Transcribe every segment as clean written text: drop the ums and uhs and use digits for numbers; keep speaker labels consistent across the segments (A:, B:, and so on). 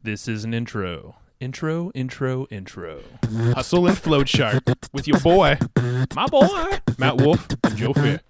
A: This is an intro. Intro.
B: Hustle and Flowchart with your boy, my boy, Matt Wolf and Joe Fair.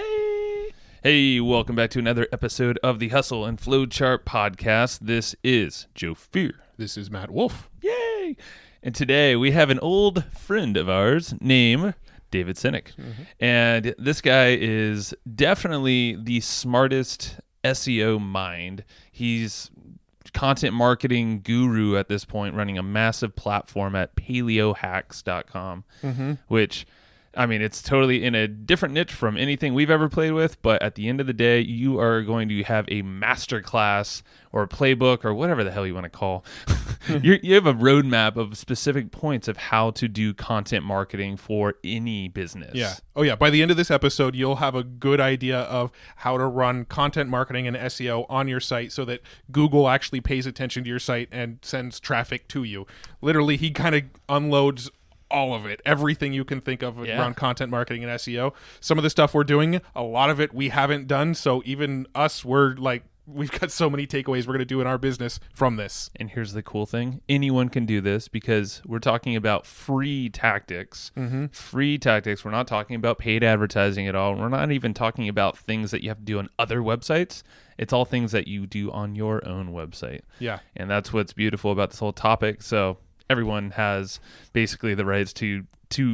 A: Hey, welcome back to another episode of the Hustle and Flowchart podcast. This is Joe Fair.
B: This is Matt Wolf.
A: Yay! And today we have an old friend of ours named David Sinek. And this guy is definitely the smartest SEO mind. He's content marketing guru at this point, running a massive platform at paleohacks.com, which, I mean, it's totally in a different niche from anything we've ever played with, but at the end of the day, you are going to have a masterclass or a playbook or whatever the hell you want to call. You have a roadmap of specific points of how to do content marketing for any business.
B: Yeah. Oh, yeah. By the end of this episode, you'll have a good idea of how to run content marketing and SEO on your site so that Google actually pays attention to your site and sends traffic to you. Literally, he kind of unloads all of it, everything you can think of around content marketing and SEO. Some of the stuff we're doing, a lot of it we haven't done. So even us, we're like, we've got so many takeaways we're going to do in our business from this.
A: And here's the cool thing. Anyone can do this because we're talking about free tactics. Free tactics. We're not talking about paid advertising at all. We're not even talking about things that you have to do on other websites. It's all things that you do on your own website.
B: Yeah.
A: And that's what's beautiful about this whole topic. So everyone has basically the rights to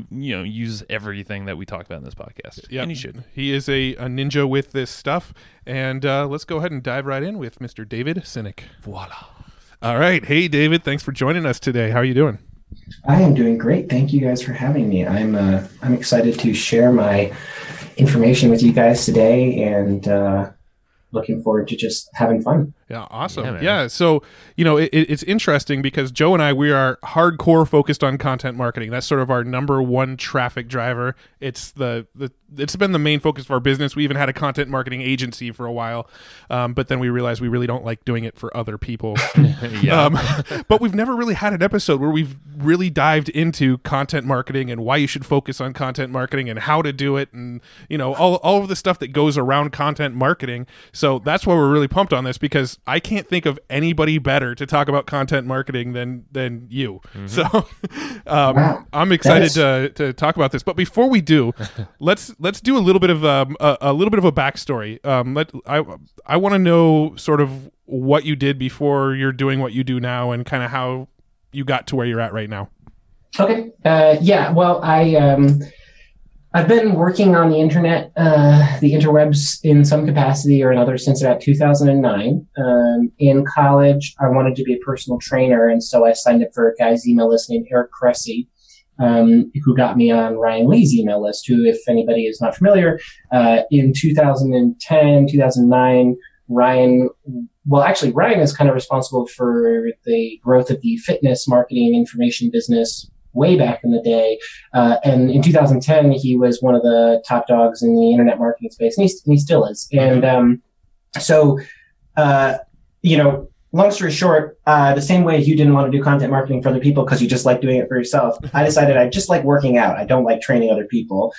A: use everything that we talk about in this podcast.
B: Yeah,
A: and you should.
B: He is a ninja with this stuff. And let's go ahead and dive right in with Mr. David Sinek.
A: Voila.
B: All right. Hey, David. Thanks for joining us today. How are you doing?
C: I am doing great. Thank you guys for having me. I'm excited to share my information with you guys today, and looking forward to just having fun.
B: Yeah, awesome.
A: Yeah,
B: Yeah, so, it's interesting because Joe and I, we are hardcore focused on content marketing. That's sort of our number one traffic driver. It's it's been the main focus of our business. We even had a content marketing agency for a while, but then we realized we really don't like doing it for other people. But we've never really had an episode where we've really dived into content marketing and why you should focus on content marketing and how to do it, and all of the stuff that goes around content marketing. So that's why we're really pumped on this, because I can't think of anybody better to talk about content marketing than you. So
C: Wow.
B: I'm excited to talk about this. But before we do, let's do a little bit of a backstory. I want to know sort of what you did before you're doing what you do now, and kind of how you got to where you're at right now.
C: Okay. Yeah. Well, I've been working on the internet, the interwebs in some capacity or another since about 2009. In college, I wanted to be a personal trainer, and so I signed up for a guy's email list named Eric Cressy, who got me on Ryan Lee's email list, who, if anybody is not familiar, in 2010, 2009, Ryan is kind of responsible for the growth of the fitness marketing information business way back in the day. And in 2010, he was one of the top dogs in the internet marketing space, and he still is. And long story short, the same way you didn't want to do content marketing for other people because you just like doing it for yourself, I decided I just like working out. I don't like training other people.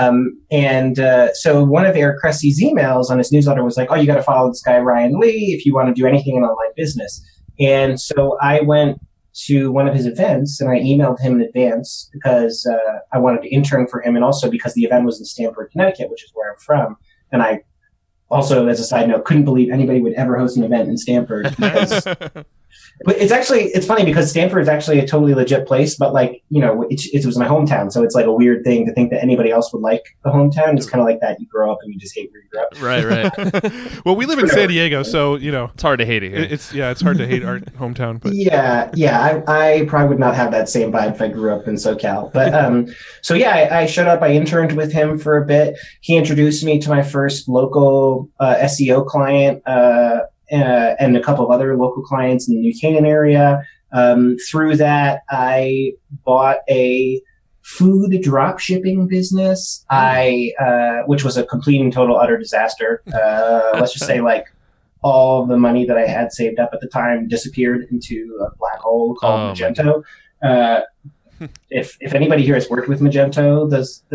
C: So one of Eric Cressy's emails on his newsletter was like, oh, you got to follow this guy, Ryan Lee, if you want to do anything in online business. And so I went to one of his events, and I emailed him in advance because I wanted to intern for him, and also because the event was in Stamford, Connecticut, which is where I'm from. And I also, as a side note, couldn't believe anybody would ever host an event in Stamford. But it's funny because Stamford is actually a totally legit place, but it was my hometown, so it's like a weird thing to think that anybody else would like the hometown. It's kind of like that. You grow up and you just hate where you grew up.
A: Right.
B: Well, we live in San Diego, so
A: It's hard to hate it here.
B: It's hard to hate our hometown. But
C: I probably would not have that same vibe if I grew up in SoCal. But I showed up. I interned with him for a bit. He introduced me to my first local SEO client. And a couple of other local clients in the New Canaan area. Through that, I bought a food drop shipping business, which was a complete and total utter disaster. Let's just say all the money that I had saved up at the time disappeared into a black hole called Magento. If anybody here has worked with Magento, the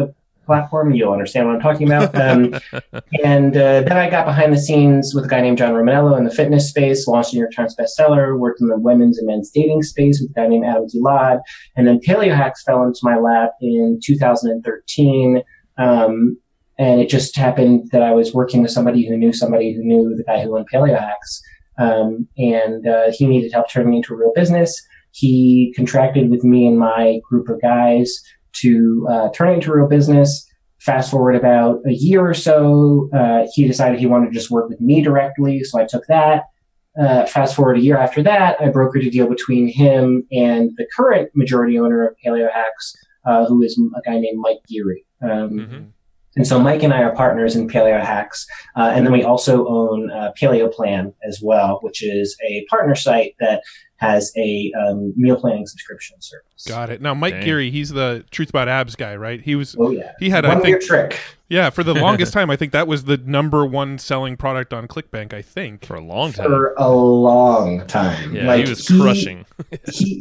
C: platform. You'll understand what I'm talking about. And then I got behind the scenes with a guy named John Romanello in the fitness space, launched a New York Times bestseller, worked in the women's and men's dating space with a guy named Adam Gilad. And then Paleo Hacks fell into my lap in 2013. And it just happened that I was working with somebody who knew the guy who owned Paleo Hacks. And he needed help turning it into a real business. He contracted with me and my group of guys to turn it into a real business. Fast forward about a year or so, he decided he wanted to just work with me directly, so I took that. Fast forward a year after that, I brokered a deal between him and the current majority owner of Paleo Hacks, who is a guy named Mike Geary. And so Mike and I are partners in Paleo Hacks. And then we also own Paleo Plan as well, which is a partner site that has a meal planning subscription service.
B: Got it. Now, Mike Geary, he's the Truth About Abs guy, right? He was.
C: Oh yeah.
B: He had
C: one year trick.
B: Yeah, for the longest time, I think that was the number one selling product on ClickBank. I think
A: for a long time.
C: For a long time.
A: Yeah, he was crushing.
C: He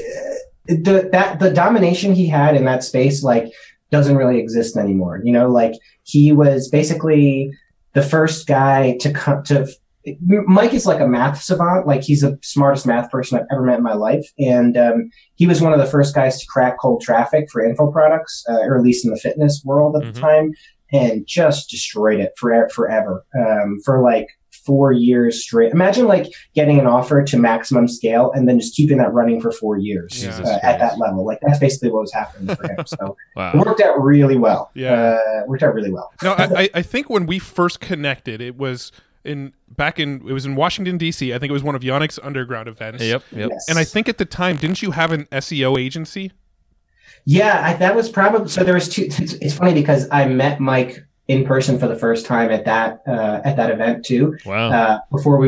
C: the domination he had in that space doesn't really exist anymore. He was basically the first guy to come to. Mike is like a math savant. He's the smartest math person I've ever met in my life. And he was one of the first guys to crack cold traffic for info products, or at least in the fitness world at the time, and just destroyed it forever, for 4 years straight. Imagine getting an offer to maximum scale and then just keeping that running for 4 years at that level. That's basically what was happening for him. So
A: wow.
C: It worked out really well.
B: Yeah.
C: Worked out really well.
B: No, I think when we first connected, it was in Washington, D.C. I think it was one of Yannick's underground events.
A: Yep.
C: Yes.
B: And I think at the time, didn't you have an SEO agency?
C: Yeah, that was probably, so there was two. It's funny because I met Mike in person for the first time at that event too.
A: Wow.
C: Before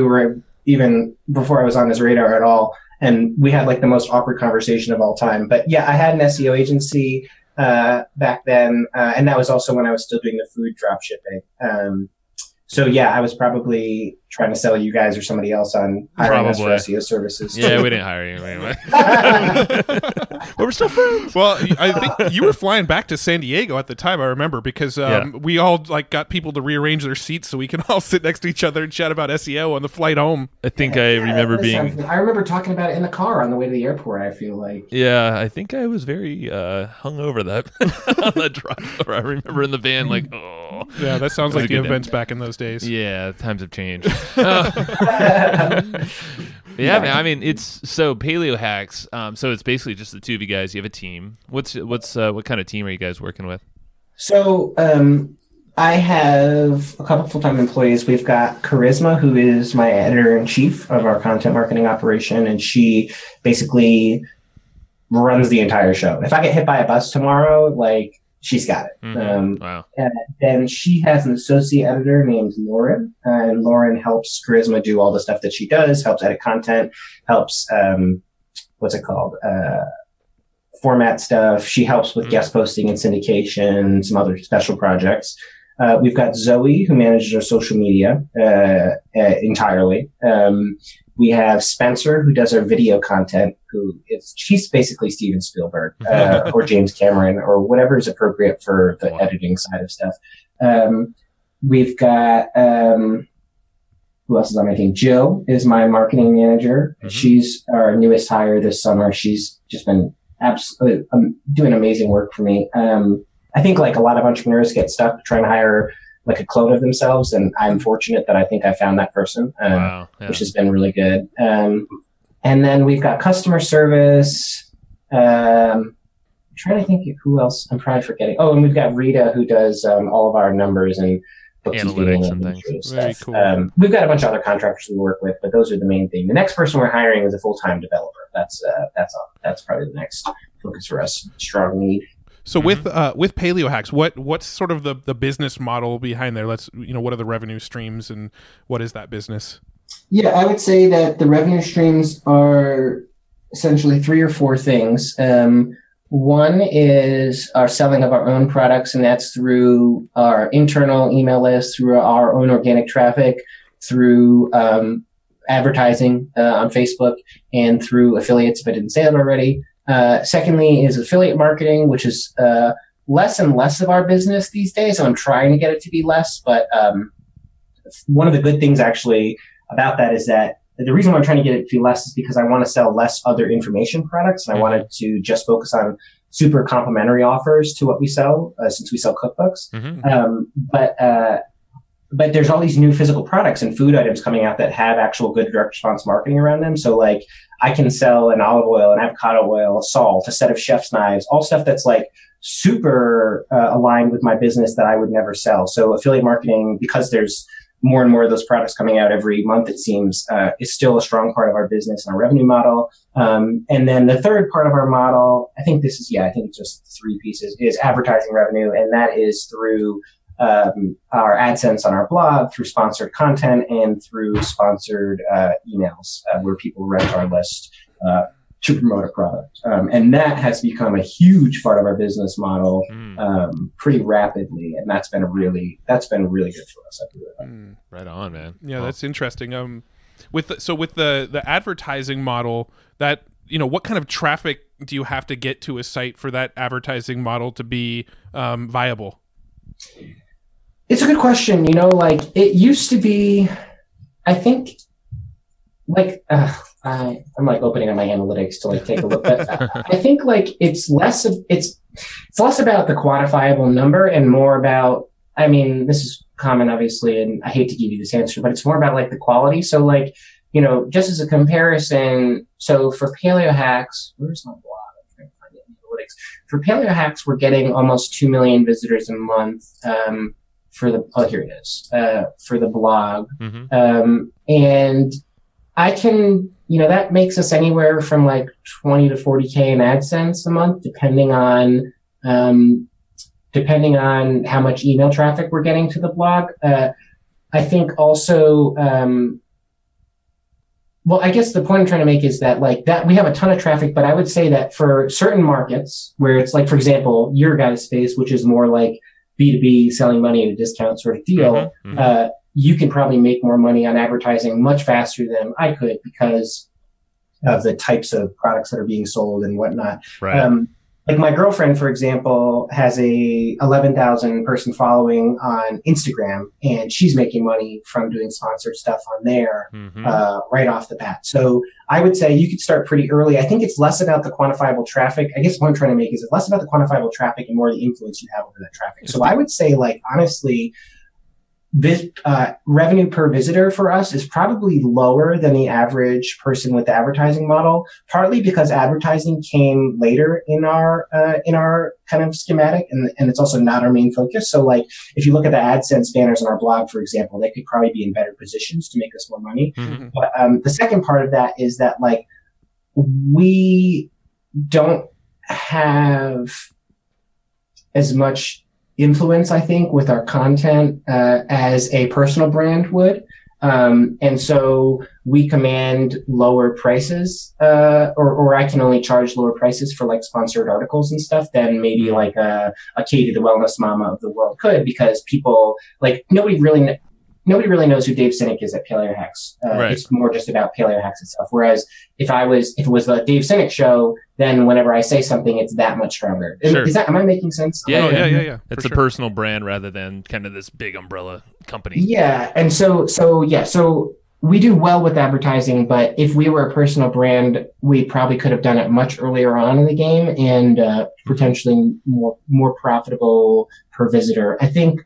C: I was on his radar at all. And we had the most awkward conversation of all time. But yeah, I had an SEO agency back then. And that was also when I was still doing the food drop shipping. So yeah, I was probably trying to sell you guys or somebody else on hiring us for SEO services.
A: Yeah, we didn't hire you anyway. But we're still friends.
B: Well, I think you were flying back to San Diego at the time, I remember, because we all got people to rearrange their seats so we can all sit next to each other and chat about SEO on the flight home.
A: I think I remember
C: I remember talking about it in the car on the way to the airport, I feel like.
A: Yeah, I think I was very hungover on that drive. I remember in the van oh.
B: Yeah, that sounds like the events back in those days.
A: Yeah, times have changed. Yeah, man. I mean, it's so Paleo Hacks. So it's basically just the two of you guys. You have a team. What kind of team are you guys working with?
C: So I have a couple full-time employees. We've got Charisma, who is my editor-in-chief of our content marketing operation, and she basically runs the entire show. If I get hit by a bus tomorrow, she's got it.
A: Wow.
C: And then she has an associate editor named Lauren, and Lauren helps Charisma do all the stuff that she does, helps edit content, helps, format stuff. She helps with guest posting and syndication, some other special projects. We've got Zoe, who manages our social media entirely. We have Spencer, who does our video content, she's basically Steven Spielberg or James Cameron or whatever is appropriate for the editing side of stuff. We've got, who else is on my team? Jill is my marketing manager. She's our newest hire this summer. She's just been absolutely doing amazing work for me. I think a lot of entrepreneurs get stuck trying to hire a clone of themselves, and I'm fortunate that I think I found that person, which has been really good. And then we've got customer service. I'm trying to think who else I'm probably forgetting. Oh, and we've got Rita, who does all of our numbers and
A: analytics and things.
B: Very cool.
C: We've got a bunch of other contractors we work with, but those are the main thing. The next person we're hiring is a full-time developer. That's probably the next focus for us. Strong need.
B: So with Paleo Hacks, what's sort of the business model behind there? What are the revenue streams and what is that business?
C: Yeah, I would say that the revenue streams are essentially 3 or 4 things. One is our selling of our own products, and that's through our internal email list, through our own organic traffic, through advertising on Facebook, and through affiliates if I didn't say that already. Secondly is affiliate marketing, which is less and less of our business these days. So I'm trying to get it to be less. But one of the good things actually about that is that the reason why I'm trying to get it to be less is because I want to sell less other information products. And I wanted to just focus on super complementary offers to what we sell, since we sell cookbooks. But there's all these new physical products and food items coming out that have actual good direct response marketing around them. So like I can sell an olive oil, an avocado oil, salt, a set of chef's knives, all stuff that's like super aligned with my business that I would never sell. So affiliate marketing, because there's more and more of those products coming out every month, it seems, is still a strong part of our business and our revenue model. And then the third part of our model, I think it's just 3 pieces, is advertising revenue. And that is through our AdSense on our blog, through sponsored content, and through sponsored emails where people rent our list to promote a product. And that has become a huge part of our business model pretty rapidly. And that's been really good for us.
A: Right on, man.
B: Yeah, that's interesting. With the advertising model, that, what kind of traffic do you have to get to a site for that advertising model to be viable?
C: It's a good question. Like it used to be, I think, like I'm like opening up my analytics to like take a look. But I think like it's less about the quantifiable number and more about, I mean, this is common obviously, and I hate to give you this answer, but it's more about like the quality. So like, just as a comparison, so for Paleo Hacks, where's my blog? I'm trying to find it in analytics. For Paleo Hacks, we're getting almost 2 million visitors a month. Here it is, for the blog. And I can, that makes us anywhere from like 20 to 40K in AdSense a month, depending on how much email traffic we're getting to the blog. I think also, I guess the point I'm trying to make is that like that we have a ton of traffic, but I would say that for certain markets where it's like, for example, your guys' space, which is more like B2B, selling money at a discount sort of deal, you can probably make more money on advertising much faster than I could because of the types of products that are being sold and whatnot.
A: Right.
C: Like my girlfriend, for example, has a 11,000 person following on Instagram, and she's making money from doing sponsored stuff on there right off the bat. So I would say you could start pretty early. I think it's less about the quantifiable traffic. I guess what I'm trying to make is it's less about the quantifiable traffic and more the influence you have over that traffic. So I would say, like, honestly, this revenue per visitor for us is probably lower than the average person with the advertising model, partly because advertising came later in our kind of schematic, and it's also not our main focus. So like if you look at the AdSense banners on our blog, for example, they could probably be in better positions to make us more money. But the second part of that is that like we don't have as much influence, I think, with our content as a personal brand would. And so we command lower prices, or I can only charge lower prices for like sponsored articles and stuff than maybe like a Katie the Wellness Mama of the world could, because people like nobody really knows who Dave Sinek is at Paleo Hacks.
A: Right.
C: It's more just about Paleo Hacks itself. Whereas if it was the Dave Sinek show, then whenever I say something, it's that much stronger.
A: Sure.
C: Am I making sense?
A: Yeah. It's a personal brand rather than kind of this big umbrella company.
C: Yeah. And so we do well with advertising, but if we were a personal brand, we probably could have done it much earlier on in the game and potentially more profitable per visitor. I think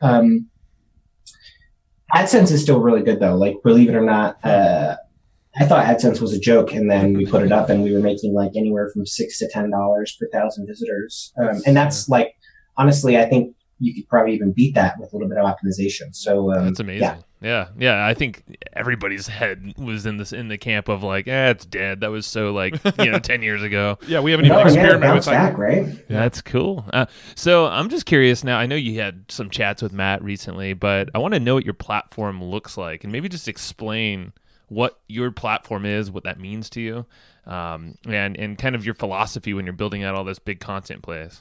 C: AdSense is still really good though. Like, believe it or not, I thought AdSense was a joke, and then we put it up and we were making like anywhere from $6 to $10 per 1,000 visitors. And that's like, honestly, I think you could probably even beat that with a little bit of optimization. So
A: that's amazing. Yeah. I think everybody's head was in the camp of like, it's dead. That was so like 10 years ago.
B: Yeah, we haven't even experimented with
C: back, right?
A: Yeah. That's cool. So I'm just curious now. I know you had some chats with Matt recently, but I want to know what your platform looks like, and maybe just explain what your platform is, what that means to you, and kind of your philosophy when you're building out all this big content plays.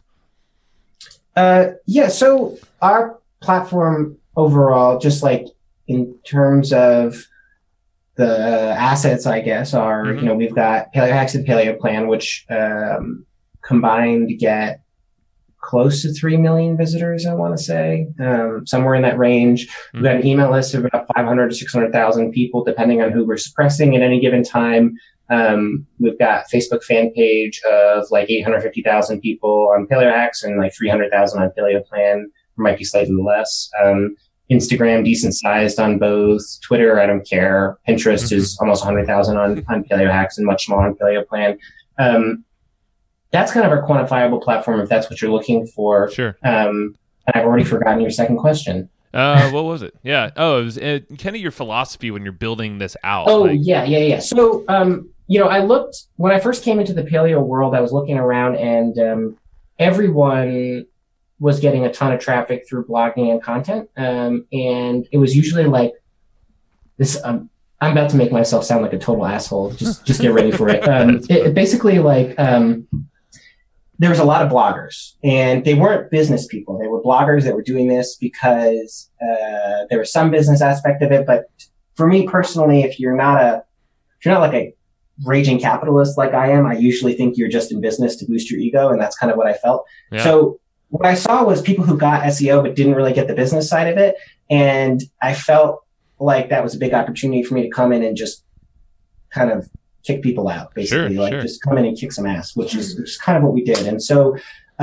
C: So our platform overall, just like in terms of the assets, I guess, are, we've got Paleo Hacks and Paleo Plan, which combined get close to 3 million visitors, I want to say, somewhere in that range. We've got an email list of about 500 to 600,000 people, depending on who we're suppressing at any given time. We've got Facebook fan page of like 850,000 people on PaleoHacks and like 300,000 on PaleoPlan. Might be slightly less. Instagram, decent sized on both. Twitter, I don't care. Pinterest is almost 100,000 on PaleoHacks and much smaller on PaleoPlan. That's kind of our quantifiable platform if that's what you're looking for.
A: Sure.
C: And I've already forgotten your second question.
A: What was it? Yeah. Oh, it was kind of your philosophy when you're building this out.
C: Oh, yeah. So, I looked, when I first came into the paleo world, I was looking around and everyone was getting a ton of traffic through blogging and content. And it was usually like this, I'm about to make myself sound like a total asshole. Just get ready for it. Basically like, there was a lot of bloggers and they weren't business people. They were bloggers that were doing this because, there was some business aspect of it. But for me personally, if you're not like a raging capitalist like I am, I usually think you're just in business to boost your ego. And that's kind of what I felt. Yeah. So what I saw was people who got SEO but didn't really get the business side of it. And I felt like that was a big opportunity for me to come in and just kind of kick people out, basically. Just come in and kick some ass, which is kind of what we did. And so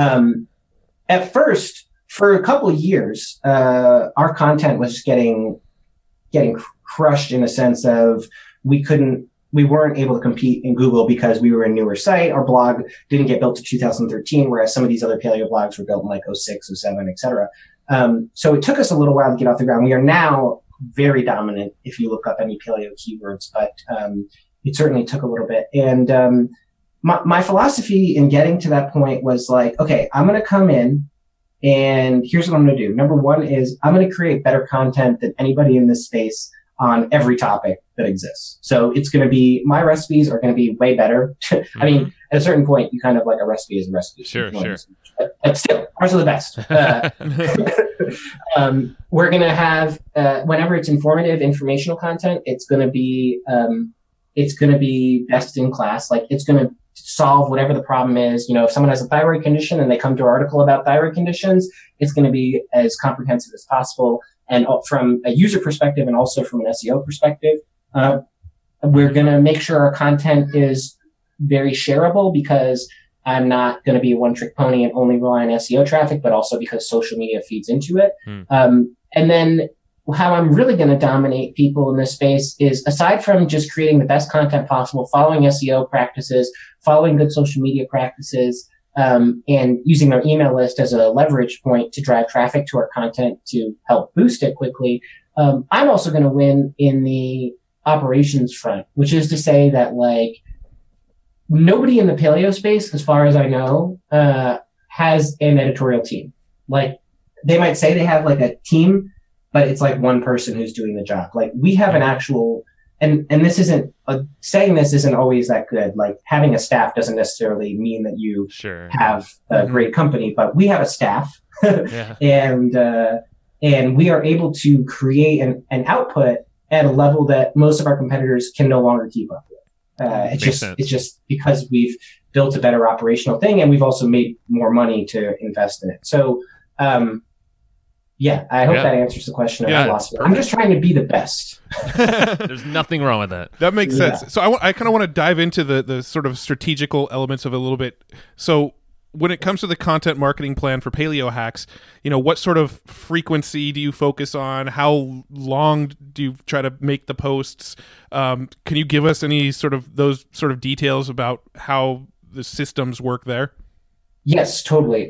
C: at first, for a couple of years, our content was just getting crushed in the sense of we weren't able to compete in Google because we were a newer site. Our blog didn't get built to 2013, whereas some of these other paleo blogs were built in like 06, 07, et cetera. So it took us a little while to get off the ground. We are now very dominant if you look up any paleo keywords, but it certainly took a little bit. And my philosophy in getting to that point was like, okay, I'm going to come in and here's what I'm going to do. Number one is I'm going to create better content than anybody in this space on every topic that exists. So it's going to be, my recipes are going to be way better. I mean, at a certain point, you kind of like a recipe is a recipe.
A: Sure.
C: But still, ours are the best. We're going to have, whenever it's informative, informational content, it's going to be best in class. Like it's going to solve whatever the problem is. If someone has a thyroid condition and they come to our article about thyroid conditions, it's going to be as comprehensive as possible. And from a user perspective and also from an SEO perspective, we're going to make sure our content is very shareable because I'm not going to be a one-trick pony and only rely on SEO traffic, but also because social media feeds into it. And then how I'm really going to dominate people in this space is, aside from just creating the best content possible, following SEO practices, following good social media practices, and using our email list as a leverage point to drive traffic to our content to help boost it quickly. I'm also going to win in the operations front, which is to say that like nobody in the paleo space, as far as I know, has an editorial team. Like they might say they have like a team, but it's like one person who's doing the job. Like we have an actual, and this isn't, saying this isn't always that good. Like having a staff doesn't necessarily mean that you have a great company, but we have a staff and we are able to create an output at a level that most of our competitors can no longer keep up with. It's just because we've built a better operational thing and we've also made more money to invest in it. So, I hope that answers the question of philosophy. I'm just trying to be the best.
A: There's nothing wrong with that.
B: That makes sense. So I kind of want to dive into the sort of strategical elements of it a little bit. So when it comes to the content marketing plan for PaleoHacks, what sort of frequency do you focus on? How long do you try to make the posts? Can you give us any sort of those sort of details about how the systems work there?
C: Yes, totally.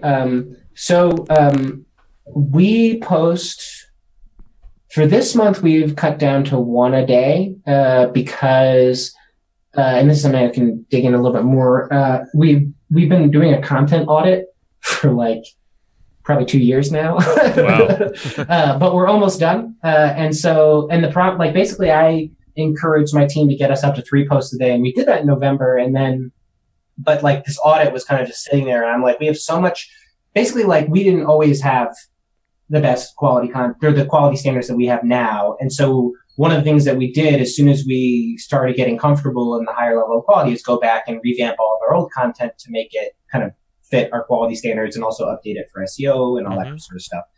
C: We post for this month. We've cut down to one a day because, and this is something I can dig in a little bit more. We've been doing a content audit for like probably 2 years now. Wow. But we're almost done. And the prompt, like basically, I encouraged my team to get us up to 3 posts a day, and we did that in November. But like this audit was kind of just sitting there, and I'm like, we have so much. Basically, like we didn't always have the best quality content or the quality standards that we have now. And so one of the things that we did as soon as we started getting comfortable in the higher level of quality is go back and revamp all of our old content to make it kind of fit our quality standards and also update it for SEO and all that sort of stuff.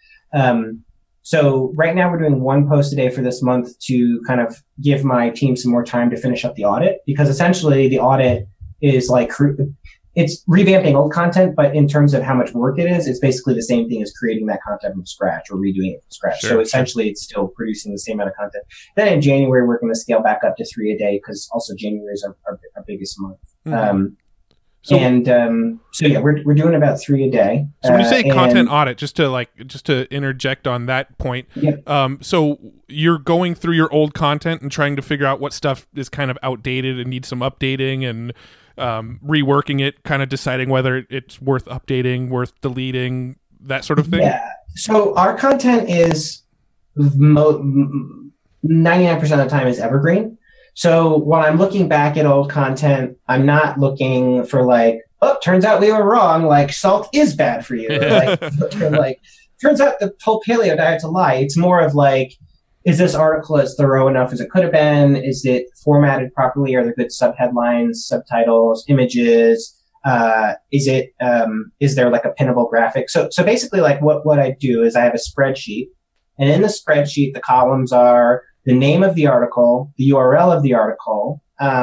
C: So right now we're doing one post a day for this month to kind of give my team some more time to finish up the audit, because essentially the audit is like, it's revamping old content, but in terms of how much work it is, it's basically the same thing as creating that content from scratch or redoing it from scratch. So essentially it's still producing the same amount of content. Then in January, we're going to scale back up to 3 a day, because also January is our biggest month. So yeah, we're doing about 3 a day.
B: So when you say content audit, just to interject on that point, so you're going through your old content and trying to figure out what stuff is kind of outdated and needs some updating, and reworking it, kind of deciding whether it's worth updating, worth deleting, that sort of thing.
C: Yeah. So our content is 99% of the time is evergreen. So when I'm looking back at old content, I'm not looking for like, oh, turns out we were wrong. Like salt is bad for you. Or like, turns out the whole paleo diet's a lie. It's more of like, is this article as thorough enough as it could have been? Is it formatted properly? Are there good subheadlines, subtitles, images? Is there like a pinnable graphic? So basically like what I do is I have a spreadsheet, and in the spreadsheet, the columns are the name of the article, the URL of the article,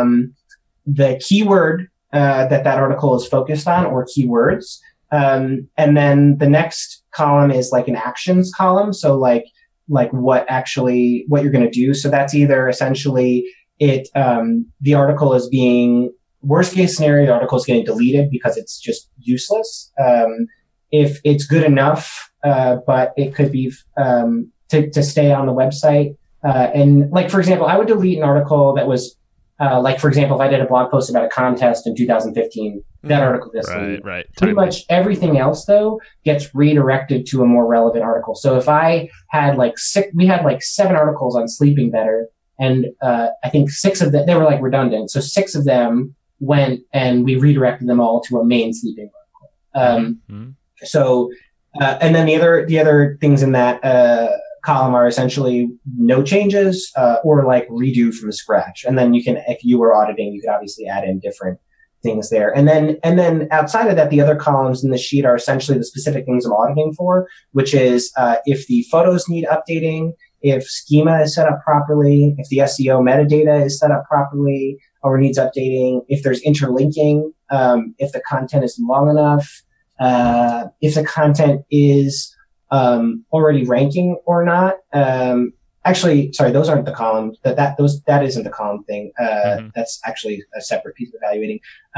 C: the keyword that article is focused on, or keywords. And then the next column is like an actions column. So like what you're going to do. So that's either essentially the article is being, worst case scenario, the article is getting deleted because it's just useless. If it's good enough, but it could be to stay on the website. And like, for example, I would delete an article that was like, for example, if I did a blog post about a contest in 2015, that article gets deleted.
A: Right.
C: Pretty much everything else, though, gets redirected to a more relevant article. So if I had we had 7 articles on sleeping better, and I think 6 of them, they were like redundant. So 6 of them went, and we redirected them all to a main sleeping article. So, and then the other things in that column are essentially no changes, or like redo from scratch. And then you can, if you were auditing, you could obviously add in different things there. And then outside of that, the other columns in the sheet are essentially the specific things I'm auditing for, which is if the photos need updating, if schema is set up properly, if the SEO metadata is set up properly or needs updating, if there's interlinking, if the content is long enough, if the content is already ranking or not. Actually, sorry, those aren't the columns. That isn't the column thing. That's actually a separate piece of evaluating.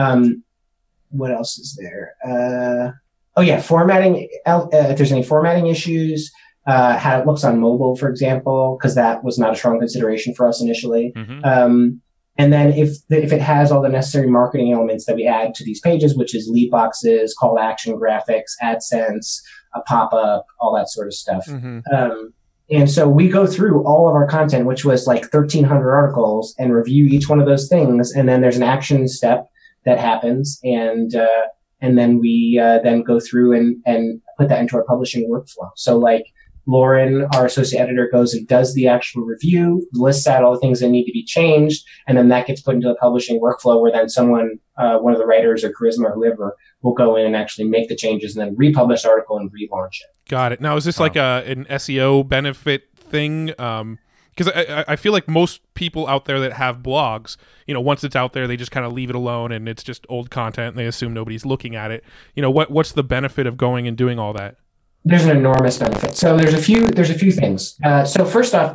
C: What else is there? Formatting. If there's any formatting issues, how it looks on mobile, for example, because that was not a strong consideration for us initially. And then if it has all the necessary marketing elements that we add to these pages, which is lead boxes, call to action graphics, AdSense, a pop-up, all that sort of stuff. And so we go through all of our content, which was like 1,300 articles, and review each one of those things. And then there's an action step that happens. And then we then go through and put that into our publishing workflow. So like Lauren, our associate editor, goes and does the actual review, lists out all the things that need to be changed, and then that gets put into the publishing workflow, where then someone, one of the writers or Charisma or whoever, will go in and actually make the changes and then republish the article and relaunch it.
B: Got it. Now, is this like an SEO benefit thing? Because I feel like most people out there that have blogs, once it's out there, they just kind of leave it alone, and it's just old content, and they assume nobody's looking at it. What's the benefit of going and doing all that?
C: There's an enormous benefit. So there's a few things. So first off,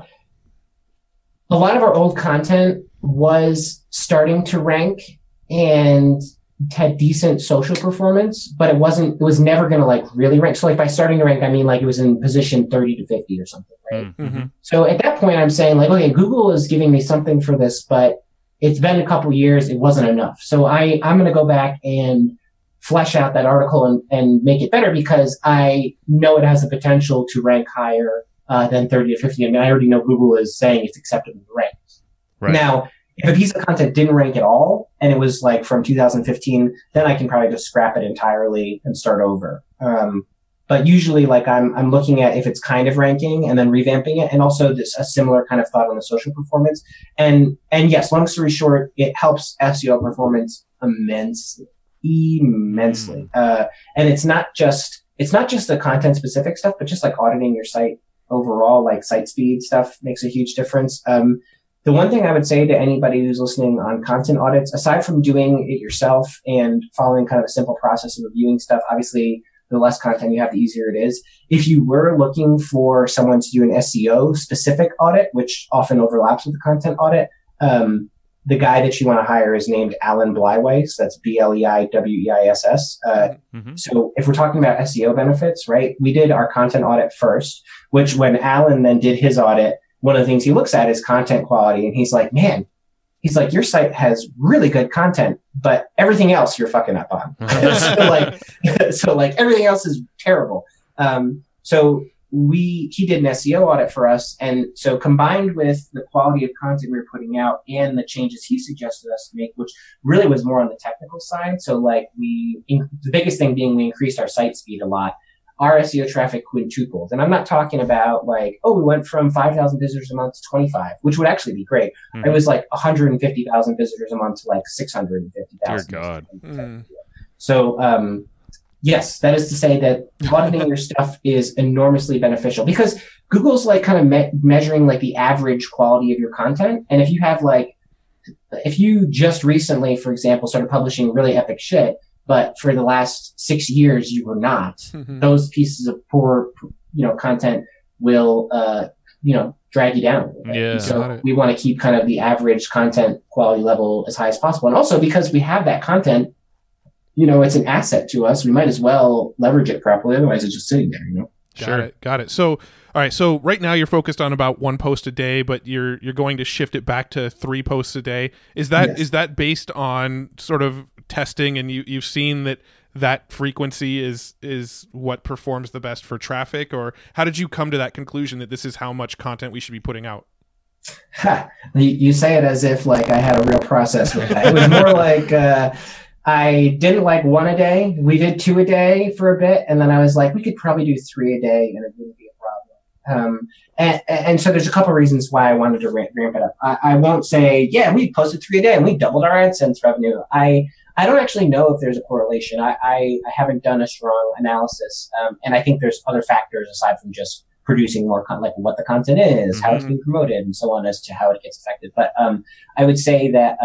C: a lot of our old content was starting to rank and had decent social performance, but it was never going to like really rank. So like by starting to rank, I mean like it was in position 30 to 50 or something, right? So at that point I'm saying like, okay, Google is giving me something for this, but it's been a couple years. It wasn't enough. So I'm going to go back and flesh out that article and make it better, because I know it has the potential to rank higher than 30 to 50. I mean, I already know Google is saying it's acceptable to rank. Right. Now, if a piece of content didn't rank at all, and it was like from 2015, then I can probably just scrap it entirely and start over. But usually, like I'm looking at if it's kind of ranking and then revamping it, and also a similar kind of thought on the social performance. And yes, long story short, it helps SEO performance immensely. immensely. And it's not just the content specific stuff, but just like auditing your site overall, like site speed stuff makes a huge difference. The one thing I would say to anybody who's listening on content audits, aside from doing it yourself and following kind of a simple process of reviewing stuff, obviously the less content you have, the easier it is. If you were looking for someone to do an SEO specific audit, which often overlaps with the content audit, the guy that you want to hire is named Alan Bleiweiss. That's Bleiweiss. So if we're talking about SEO benefits, right, we did our content audit first, which when Alan then did his audit, one of the things he looks at is content quality. And he's like, man, your site has really good content, but everything else you're fucking up on. so everything else is terrible. So he did an SEO audit for us. And so combined with the quality of content we were putting out and the changes he suggested us to make, which really was more on the technical side. So the biggest thing being we increased our site speed a lot. Our SEO traffic quintupled. And I'm not talking about we went from 5,000 visitors a month to 25, which would actually be great. It was 150,000 visitors a month to 650,000.
A: Dear God.
C: So, yes, that is to say that auditing your stuff is enormously beneficial because Google's kind of measuring the average quality of your content. And if you have if you just recently, for example, started publishing really epic shit, but for the last 6 years you were not, those pieces of poor, content will, drag you down.
A: Yeah.
C: So we want to keep kind of the average content quality level as high as possible. And also because we have that content, it's an asset to us. We might as well leverage it properly. Otherwise it's just sitting there,
B: Got it. So, all right. So right now you're focused on about 1 post a day, but you're going to shift it back to 3 posts a day. Is that based on sort of testing and you've seen that frequency is what performs the best for traffic, or how did you come to that conclusion that this is how much content we should be putting out?
C: You say it as if I had a real process with that. It was more I didn't like 1 a day. We did 2 a day for a bit. And then I was like, we could probably do 3 a day and it wouldn't be a problem. And so there's a couple of reasons why I wanted to ramp it up. I won't say, we posted 3 a day and we doubled our AdSense revenue. I don't actually know if there's a correlation. I haven't done a strong analysis. And I think there's other factors aside from just producing more content, what the content is, how it's being promoted, and so on as to how it gets affected. But I would say that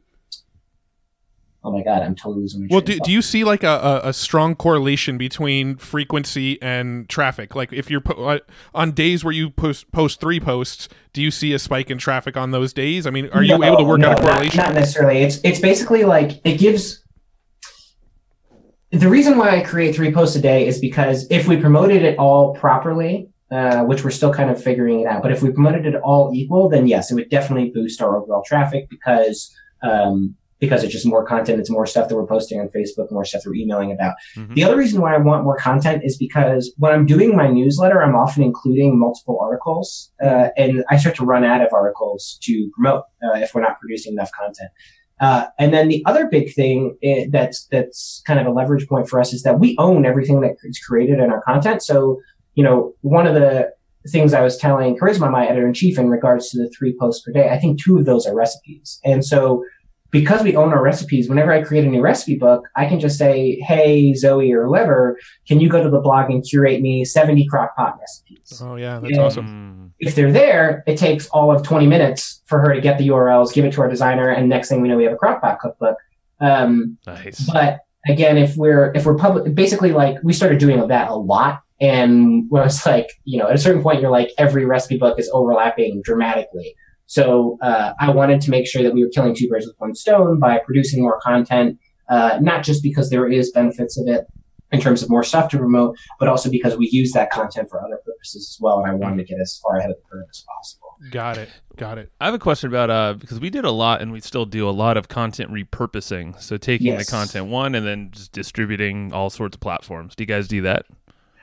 C: oh my God, I'm totally losing my train of thought.
B: Do you see a strong correlation between frequency and traffic? If you're on days where you post 3 posts, do you see a spike in traffic on those days? I mean, are you able to work out a correlation?
C: Not necessarily. It's basically it gives. The reason why I create 3 posts a day is because if we promoted it all properly, which we're still kind of figuring it out, but if we promoted it all equal, then yes, it would definitely boost our overall traffic because it's just more content. It's more stuff that we're posting on Facebook, more stuff that we're emailing about. The other reason why I want more content is because when I'm doing my newsletter, I'm often including multiple articles, and I start to run out of articles to promote if we're not producing enough content. And then the other big thing that's kind of a leverage point for us is that we own everything that is created in our content. So, one of the things I was telling Charisma, my editor-in-chief, in regards to the 3 posts per day, I think 2 of those are recipes. And so because we own our recipes, whenever I create a new recipe book, I can just say, hey, Zoe or whoever, can you go to the blog and curate me 70 crock pot recipes?
B: Oh, yeah, that's awesome.
C: If they're there, it takes all of 20 minutes for her to get the URLs, give it to our designer, and next thing we know, we have a crock pot cookbook.
A: Nice.
C: But again, if we're public, basically we started doing that a lot. And when it's at a certain point, you're every recipe book is overlapping dramatically. So I wanted to make sure that we were killing 2 birds with 1 stone by producing more content, not just because there is benefits of it in terms of more stuff to promote, but also because we use that content for other purposes as well. And I wanted to get as far ahead of the curve as possible.
B: Got it.
A: I have a question about, because we did a lot and we still do a lot of content repurposing. So taking the content one and then just distributing all sorts of platforms. Do you guys do that?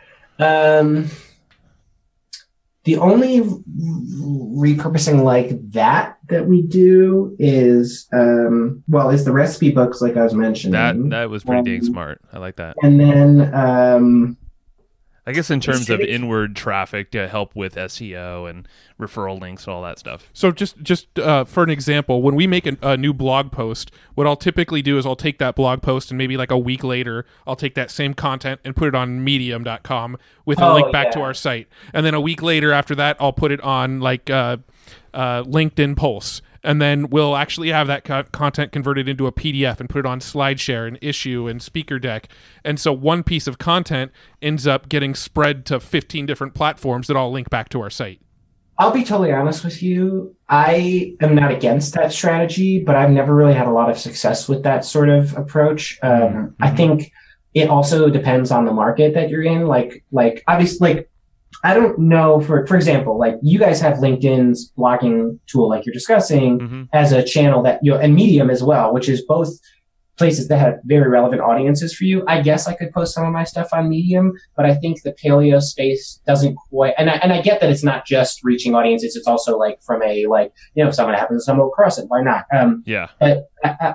C: The only repurposing like that we do is the recipe books, like I was mentioning.
A: That was pretty dang smart. I like that.
C: And then
A: I guess in terms of inward traffic to help with SEO and referral links and all that stuff.
B: So just for an example, when we make a new blog post, what I'll typically do is I'll take that blog post and maybe like a week later, I'll take that same content and put it on medium.com with a link back to our site. And then a week later after that, I'll put it on like LinkedIn Pulse. And then we'll actually have that content converted into a PDF and put it on SlideShare and Issue and SpeakerDeck. And so one piece of content ends up getting spread to 15 different platforms that all link back to our site.
C: I'll be totally honest with you. I am not against that strategy, but I've never really had a lot of success with that sort of approach. I think it also depends on the market that you're in. Like obviously, like, I don't know, for example, like you guys have LinkedIn's blogging tool, like you're discussing, as a channel that, you know, and Medium as well, which is both places that have very relevant audiences for you. I guess I could post some of my stuff on Medium, but I think the paleo space doesn't quite, and I get that it's not just reaching audiences. It's also like from a, like, you know, if something happens, someone will cross it. Why not? But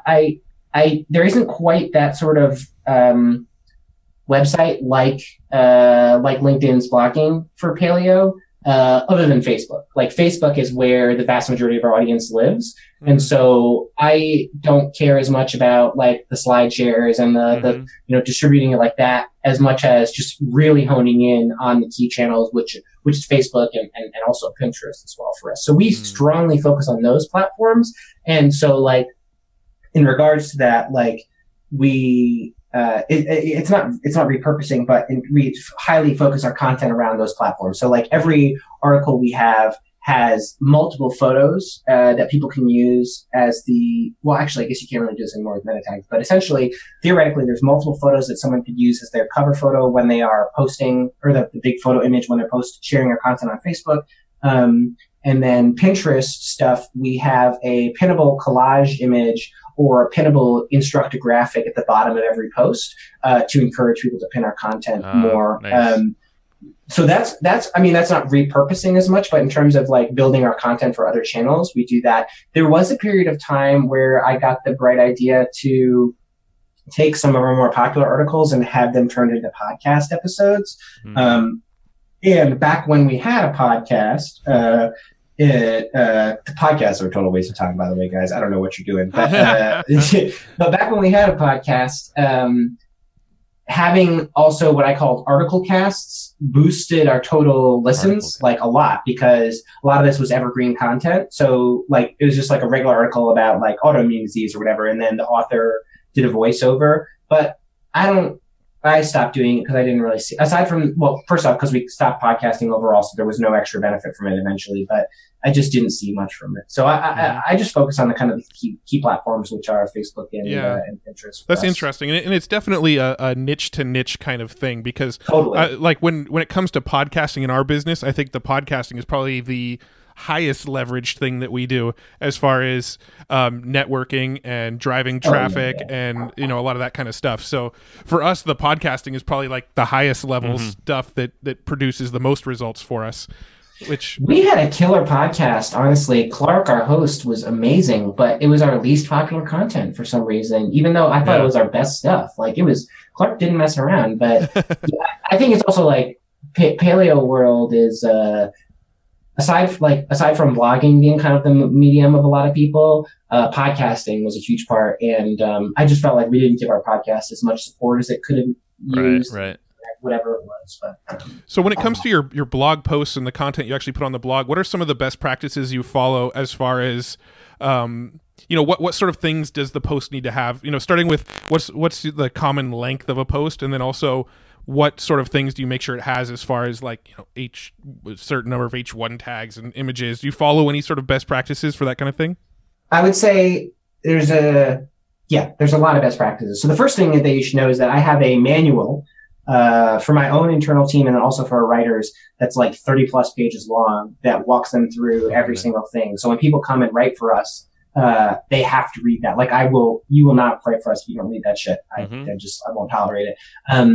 C: I there isn't quite that sort of, website like LinkedIn's blogging for paleo, other than Facebook. Like Facebook is where the vast majority of our audience lives. And so I don't care as much about like the slide shares and the you know, distributing it like that, as much as just really honing in on the key channels, which is Facebook and also Pinterest as well for us. So we strongly focus on those platforms. And so like in regards to that, like we, it's not repurposing, but we highly focus our content around those platforms. So like every article we have has multiple photos that people can use as well, actually, I guess you can't really do this anymore with meta tags, but essentially, theoretically, there's multiple photos that someone could use as their cover photo when they are posting, or the big photo image when they're sharing our content on Facebook. And then Pinterest stuff, we have a pinnable collage image or a pinnable instructor graphic at the bottom of every post to encourage people to pin our content more. Nice. So that's I mean, that's not repurposing as much, but in terms of like building our content for other channels, we do that. There was a period of time where I got the bright idea to take some of our more popular articles and have them turned into podcast episodes. And back when we had a podcast, the podcasts are a total waste of time, by the way, guys. I don't know what you're doing, but back when we had a podcast, having also what I called article casts boosted our total listens like a lot, because a lot of this was evergreen content. So like it was just like a regular article about like autoimmune disease or whatever, and then the author did a voiceover. But I stopped doing it because I didn't really see, aside from, well, first off, because we stopped podcasting overall, so there was no extra benefit from it eventually, but I just didn't see much from it. So I just focus on the kind of key platforms, which are Facebook and Pinterest.
B: That's interesting. And it's definitely a niche to niche kind of thing, because like when it comes to podcasting in our business, I think the podcasting is probably the highest leveraged thing that we do as far as networking and driving traffic and, you know, a lot of that kind of stuff. So for us, the podcasting is probably like the highest level stuff that produces the most results for us. Which
C: we had a killer podcast, honestly. Clark, our host, was amazing, but it was our least popular content for some reason, even though I thought it was our best stuff. Like Clark didn't mess around, but I think it's also like paleo world is, aside from blogging being kind of the medium of a lot of people, podcasting was a huge part. And I just felt like we didn't give our podcast as much support as it could have used. Right. Whatever it was. But,
B: so when it comes to your blog posts and the content you actually put on the blog, what are some of the best practices you follow as far as, you know, what sort of things does the post need to have? You know, starting with what's the common length of a post, and then also what sort of things do you make sure it has as far as like, you know, a certain number of H1 tags and images? Do you follow any sort of best practices for that kind of thing?
C: I would say there's a lot of best practices. So the first thing that you should know is that I have a manual for my own internal team and also for our writers that's like 30 plus pages long that walks them through every single thing. So when people come and write for us, they have to read that. Like you will not write for us if you don't read that shit. I won't tolerate it.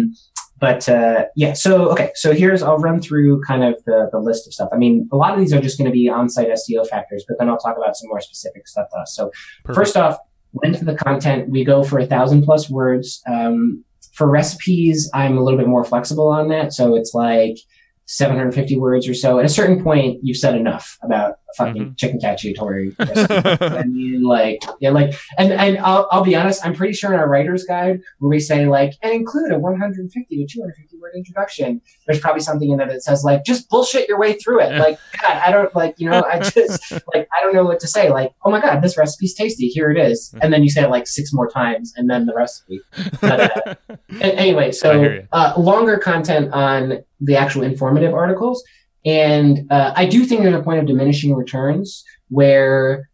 C: So I'll run through kind of the list of stuff. I mean, a lot of these are just going to be on-site SEO factors, but then I'll talk about some more specific stuff to us. So First off, length of the content, we go for 1,000 plus words. For recipes, I'm a little bit more flexible on that. So it's like 750 words or so. At a certain point, you've said enough about a fucking chicken cacciatore recipe. I mean, and I'll be honest, I'm pretty sure in our writer's guide where we say and include a 150 to 250 word introduction, there's probably something in there that says just bullshit your way through it. God, I don't I just I don't know what to say. Oh my God, this recipe's tasty. Here it is. And then you say it 6 more times and then the recipe. But, anyway, so longer content on the actual informative articles. And I do think there's a point of diminishing returns where,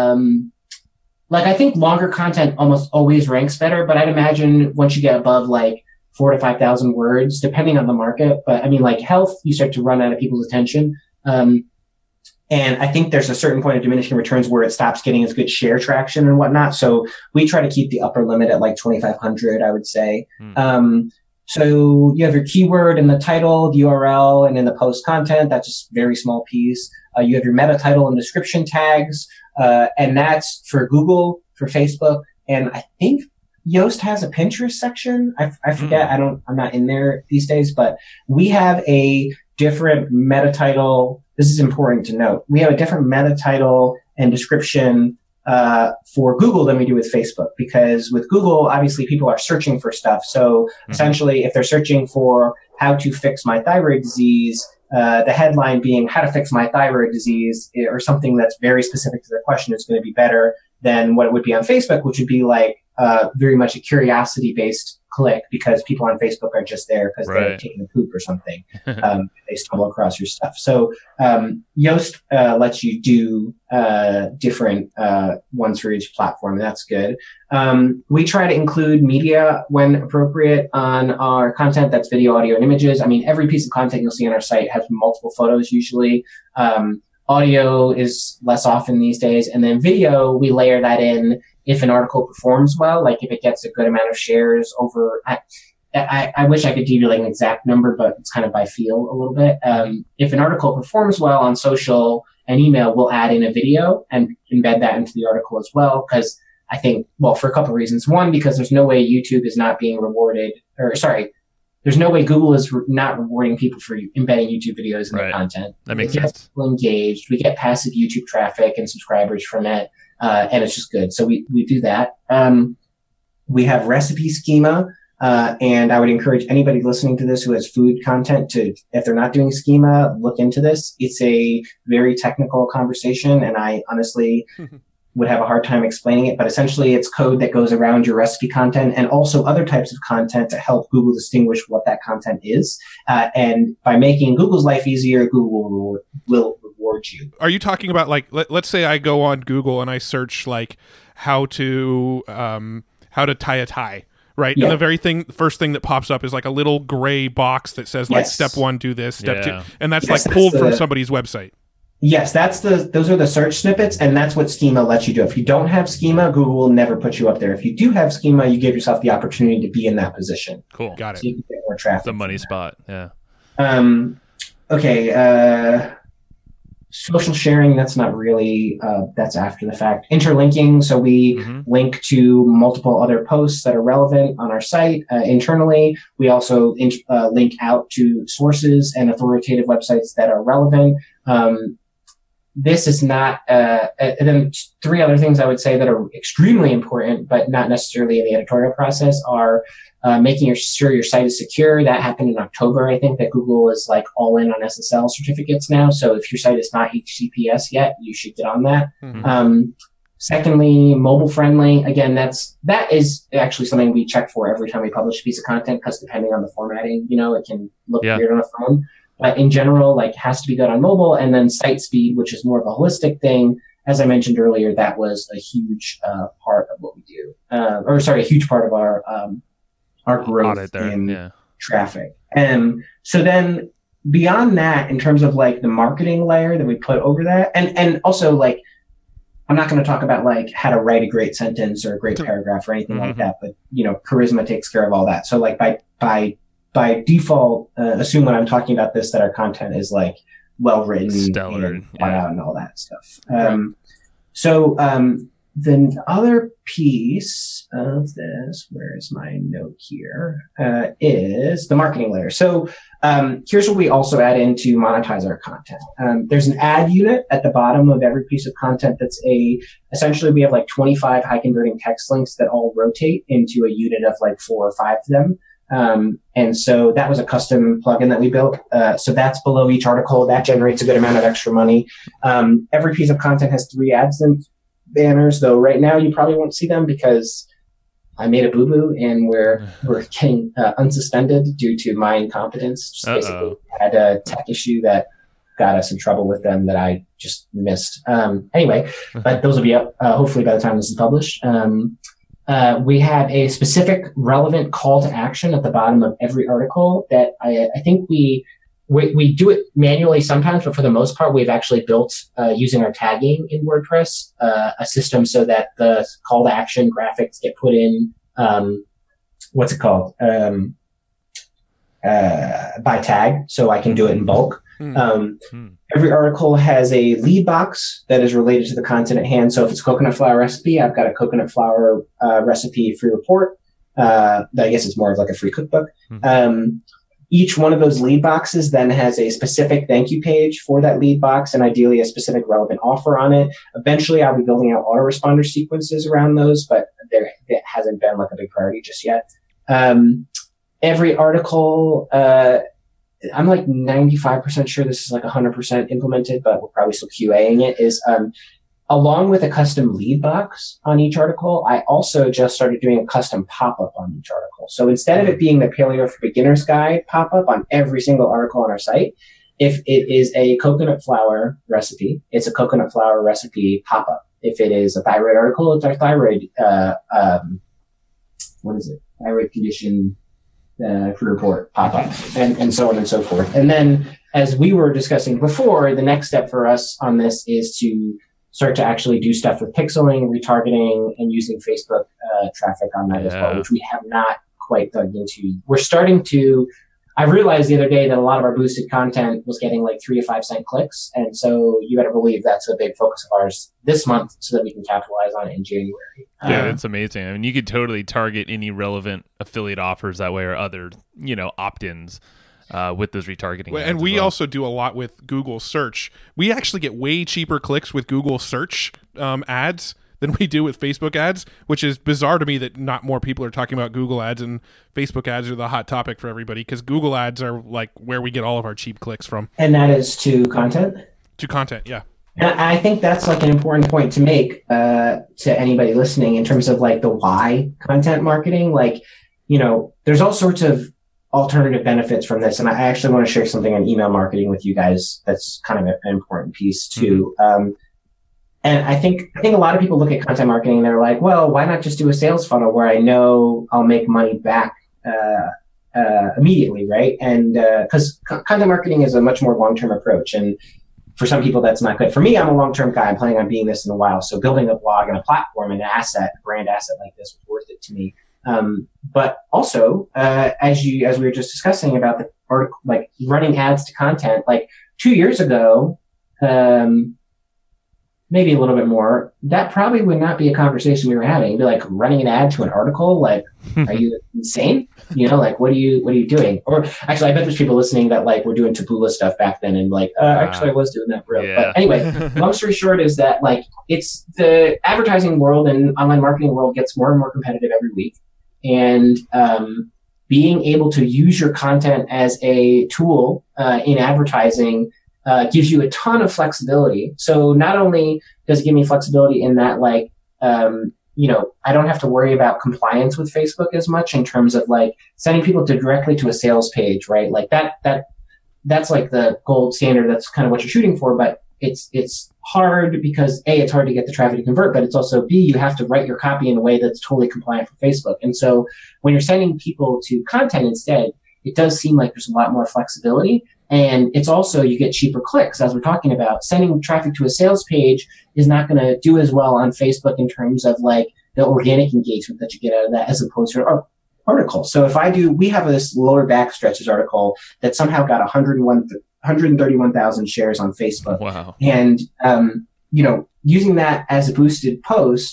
C: I think longer content almost always ranks better, but I'd imagine once you get above 4,000 to 5,000 words, depending on the market. But I mean, health, you start to run out of people's attention. And I think there's a certain point of diminishing returns where it stops getting as good share traction and whatnot. So we try to keep the upper limit at 2,500, I would say. So you have your keyword in the title, the URL, and in the post content. That's just a very small piece. You have your meta title and description tags. And that's for Google, for Facebook. And I think Yoast has a Pinterest section. I forget. I'm not in there these days, but we have a different meta title. This is important to note. We have a different meta title and description for Google than we do with Facebook, because with Google, obviously people are searching for stuff. So essentially, if they're searching for how to fix my thyroid disease, the headline being how to fix my thyroid disease or something that's very specific to their question is going to be better than what it would be on Facebook, which would be very much a curiosity based click, because people on Facebook are just there because they're taking a poop or something. They stumble across your stuff. So Yoast lets you do different ones for each platform. That's good. We try to include media when appropriate on our content. That's video, audio, and images. I mean, every piece of content you'll see on our site has multiple photos usually. Audio is less often these days. And then video, we layer that in if an article performs well, if it gets a good amount of shares over, I wish I could give you an exact number, but it's kind of by feel a little bit. If an article performs well on social and email, we'll add in a video and embed that into the article as well. Because I think, for a couple of reasons. One, because there's no way YouTube is not being rewarded, there's no way Google is not rewarding people for embedding YouTube videos in their content.
A: That makes sense.
C: People engaged. We get passive YouTube traffic and subscribers from it. And it's just good. So we do that. We have recipe schema. And I would encourage anybody listening to this who has food content to, if they're not doing schema, look into this. It's a very technical conversation, and I honestly would have a hard time explaining it, but essentially it's code that goes around your recipe content and also other types of content to help Google distinguish what that content is. And by making Google's life easier, Google will reward you.
B: Are you talking about let's say I go on Google and I search how to tie a tie, right? Yeah. And the first thing that pops up is a little gray box that says step 1, do this, step 2. And that's pulled from somebody's website.
C: Yes, those are the search snippets, and that's what schema lets you do. If you don't have schema, Google will never put you up there. If you do have schema, you give yourself the opportunity to be in that position.
A: Cool.
B: Got it.
C: So you can get more traffic.
A: The money spot. Yeah.
C: Okay. Social sharing, that's not really, that's after the fact. Interlinking, so we link to multiple other posts that are relevant on our site internally. We also link out to sources and authoritative websites that are relevant. This is not, and then 3 other things I would say that are extremely important, but not necessarily in the editorial process, are making sure your site is secure. That happened in October. I think that Google is all in on SSL certificates now. So if your site is not HTTPS yet, you should get on that. Secondly, mobile friendly. Again, that is actually something we check for every time we publish a piece of content, because depending on the formatting, it can look weird on a phone. But in general, it has to be good on mobile. And then site speed, which is more of a holistic thing. As I mentioned earlier, that was a huge part of what we do. A huge part of our growth in traffic. So then beyond that, in terms of the marketing layer that we put over that, and also I'm not going to talk about how to write a great sentence or a great paragraph or anything like that, but charisma takes care of all that. So by default, assume when I'm talking about this that our content is well written,
A: stellar,
C: and thought out and all that stuff. the other piece of this, where is my note here, is the marketing layer. So here's what we also add in to monetize our content. There's an ad unit at the bottom of every piece of content that's essentially we have like 25 high converting text links that all rotate into a unit of like 4 or 5 of them. And so that was a custom plugin that we built. So that's below each article. That generates a good amount of extra money. Every piece of content has 3 AdSense banners, though right now you probably won't see them because I made a boo-boo and we're getting unsuspended due to my incompetence. Just basically had a tech issue that got us in trouble with them that I just missed. Anyway, but those will be up hopefully by the time this is published. We have a specific relevant call to action at the bottom of every article that I think we do it manually sometimes, but for the most part, we've actually built using our tagging in WordPress a system so that the call to action graphics get put in what's it called by tag, so I can do it in bulk. Every article has a lead box that is related to the content at hand. So if it's coconut flour recipe, I've got a coconut flour recipe free report. I guess it's more of like a free cookbook. Each one of those lead boxes then has a specific thank you page for that lead box and ideally a specific relevant offer on it. Eventually, I'll be building out autoresponder sequences around those, but it hasn't been like a big priority just yet. Every article, I'm like 95% sure this is like 100% implemented, but we're probably still QAing it, is along with a custom lead box on each article, I also just started doing a custom pop-up on each article. So instead of it being the Paleo for Beginners guide pop-up on every single article on our site, if it is a coconut flour recipe, it's a coconut flour recipe pop-up. If it is a thyroid article, it's our thyroid, thyroid condition free report pop-up, and so on and so forth. And then, as we were discussing before, the next step for us on this is to start to actually do stuff with pixeling, retargeting, and using Facebook traffic on that as well, which we have not quite dug into. We're starting to. I realized the other day that a lot of our boosted content was getting like 3 to 5 cent clicks, and so you better believe that's a big focus of ours this month, so that we can capitalize on it in January.
A: Yeah, it's amazing. I mean, you could totally target any relevant affiliate offers that way, or other, opt-ins with those retargeting.
B: Well, and we also do a lot with Google search. We actually get way cheaper clicks with Google search ads than we do with Facebook ads, which is bizarre to me that not more people are talking about Google ads, and Facebook ads are the hot topic for everybody, because Google ads are like where we get all of our cheap clicks from.
C: And that is to content? To
B: content, yeah.
C: And I think that's like an important point to make to anybody listening in terms of like the why content marketing. Like, there's all sorts of alternative benefits from this. And I actually want to share something on email marketing with you guys that's kind of an important piece too. And I think a lot of people look at content marketing and they're like, well, why not just do a sales funnel where I know I'll make money back immediately, right? And because content marketing is a much more long-term approach. And for some people, that's not good. For me, I'm a long-term guy. I'm planning on being this in a while. So building a blog and a platform and a brand asset like this was worth it to me. But also, as we were just discussing about the article, like running ads to content, like 2 years ago, maybe a little bit more, that probably would not be a conversation we were having. It'd be like running an ad to an article. Like, are you insane? Like, what are you doing? Or actually, I bet there's people listening that like were doing Taboola stuff back then and like, actually I was doing that for real. Yeah. But anyway, long story short is that like, it's the advertising world and online marketing world gets more and more competitive every week. And, being able to use your content as a tool, in advertising, gives you a ton of flexibility. So not only does it give me flexibility in that, like, I don't have to worry about compliance with Facebook as much in terms of like sending people directly to a sales page, right? Like that's like the gold standard. That's kind of what you're shooting for, but it's hard because A, it's hard to get the traffic to convert, but it's also B, you have to write your copy in a way that's totally compliant for Facebook. And so when you're sending people to content instead, it does seem like there's a lot more flexibility. And it's also, you get cheaper clicks, as we're talking about. Sending traffic to a sales page is not going to do as well on Facebook in terms of like the organic engagement that you get out of that as opposed to an article. So we have this lower back stretches article that somehow got 131,000 shares on Facebook.
A: Wow.
C: And, using that as a boosted post,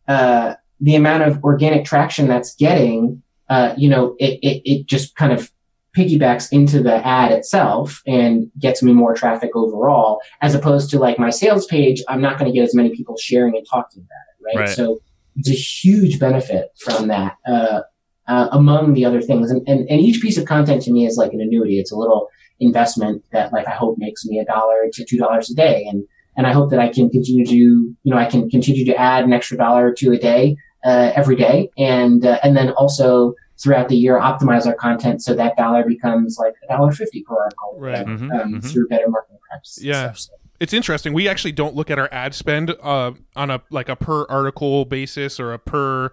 C: the amount of organic traction that's getting, it just kind of piggybacks into the ad itself and gets me more traffic overall, as opposed to like my sales page. I'm not going to get as many people sharing and talking about it. Right. So it's a huge benefit from that, among the other things. And each piece of content to me is like an annuity. It's a little investment that like I hope makes me $1 to $2 a day. And I hope that I can continue to add an extra $1 or $2 a day, every day. And then also throughout the year, optimize our content so that $1 becomes like $1.50 per article,
B: right?
C: Through better marketing practices.
B: Yeah. It's interesting. We actually don't look at our ad spend on a per article basis or a per,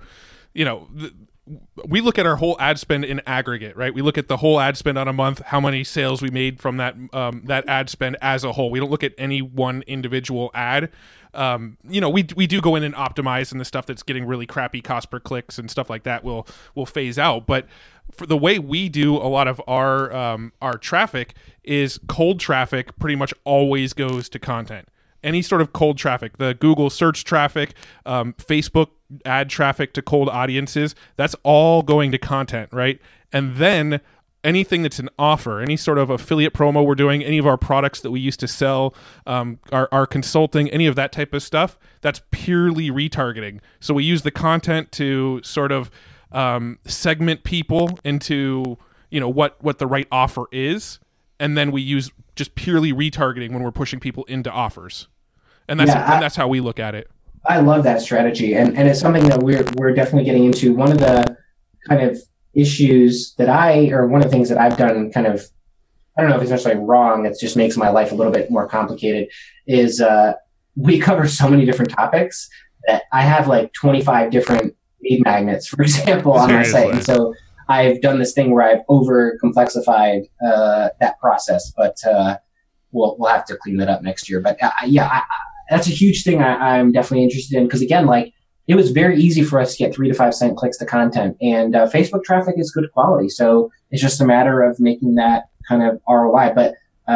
B: we look at our whole ad spend in aggregate, right? We look at the whole ad spend on a month, how many sales we made from that ad spend as a whole. We don't look at any one individual ad. We do go in and optimize, and the stuff that's getting really crappy cost per clicks and stuff like that will phase out. But for the way we do a lot of our traffic is cold traffic pretty much always goes to content. Any sort of cold traffic, the Google search traffic, Facebook ad traffic to cold audiences, that's all going to content, right? And then anything that's an offer, any sort of affiliate promo we're doing, any of our products that we used to sell, our consulting, any of that type of stuff, that's purely retargeting. So we use the content to sort of segment people into, what the right offer is. And then we use just purely retargeting when we're pushing people into offers. And that's how we look at it.
C: I love that strategy. And it's something that we're definitely getting into. One of the kind of issues that one of the things that I've done kind of, I don't know if it's necessarily wrong, it just makes my life a little bit more complicated, is we cover so many different topics that I have like 25 different lead magnets, for example, on my site. And so I've done this thing where I've over complexified that process, but we'll have to clean that up next year. But that's a huge thing I'm definitely interested in, because again, like it was very easy for us to get 3 to 5 cent clicks to content, and Facebook traffic is good quality. So it's just a matter of making that kind of ROI. But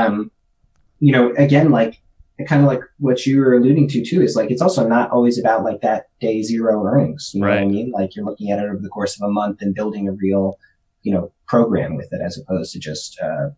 C: again, like kind of like what you were alluding to too, is like it's also not always about like that day zero earnings. You know what I mean? Like you're looking at it over the course of a month and building a real, program with it, as opposed to just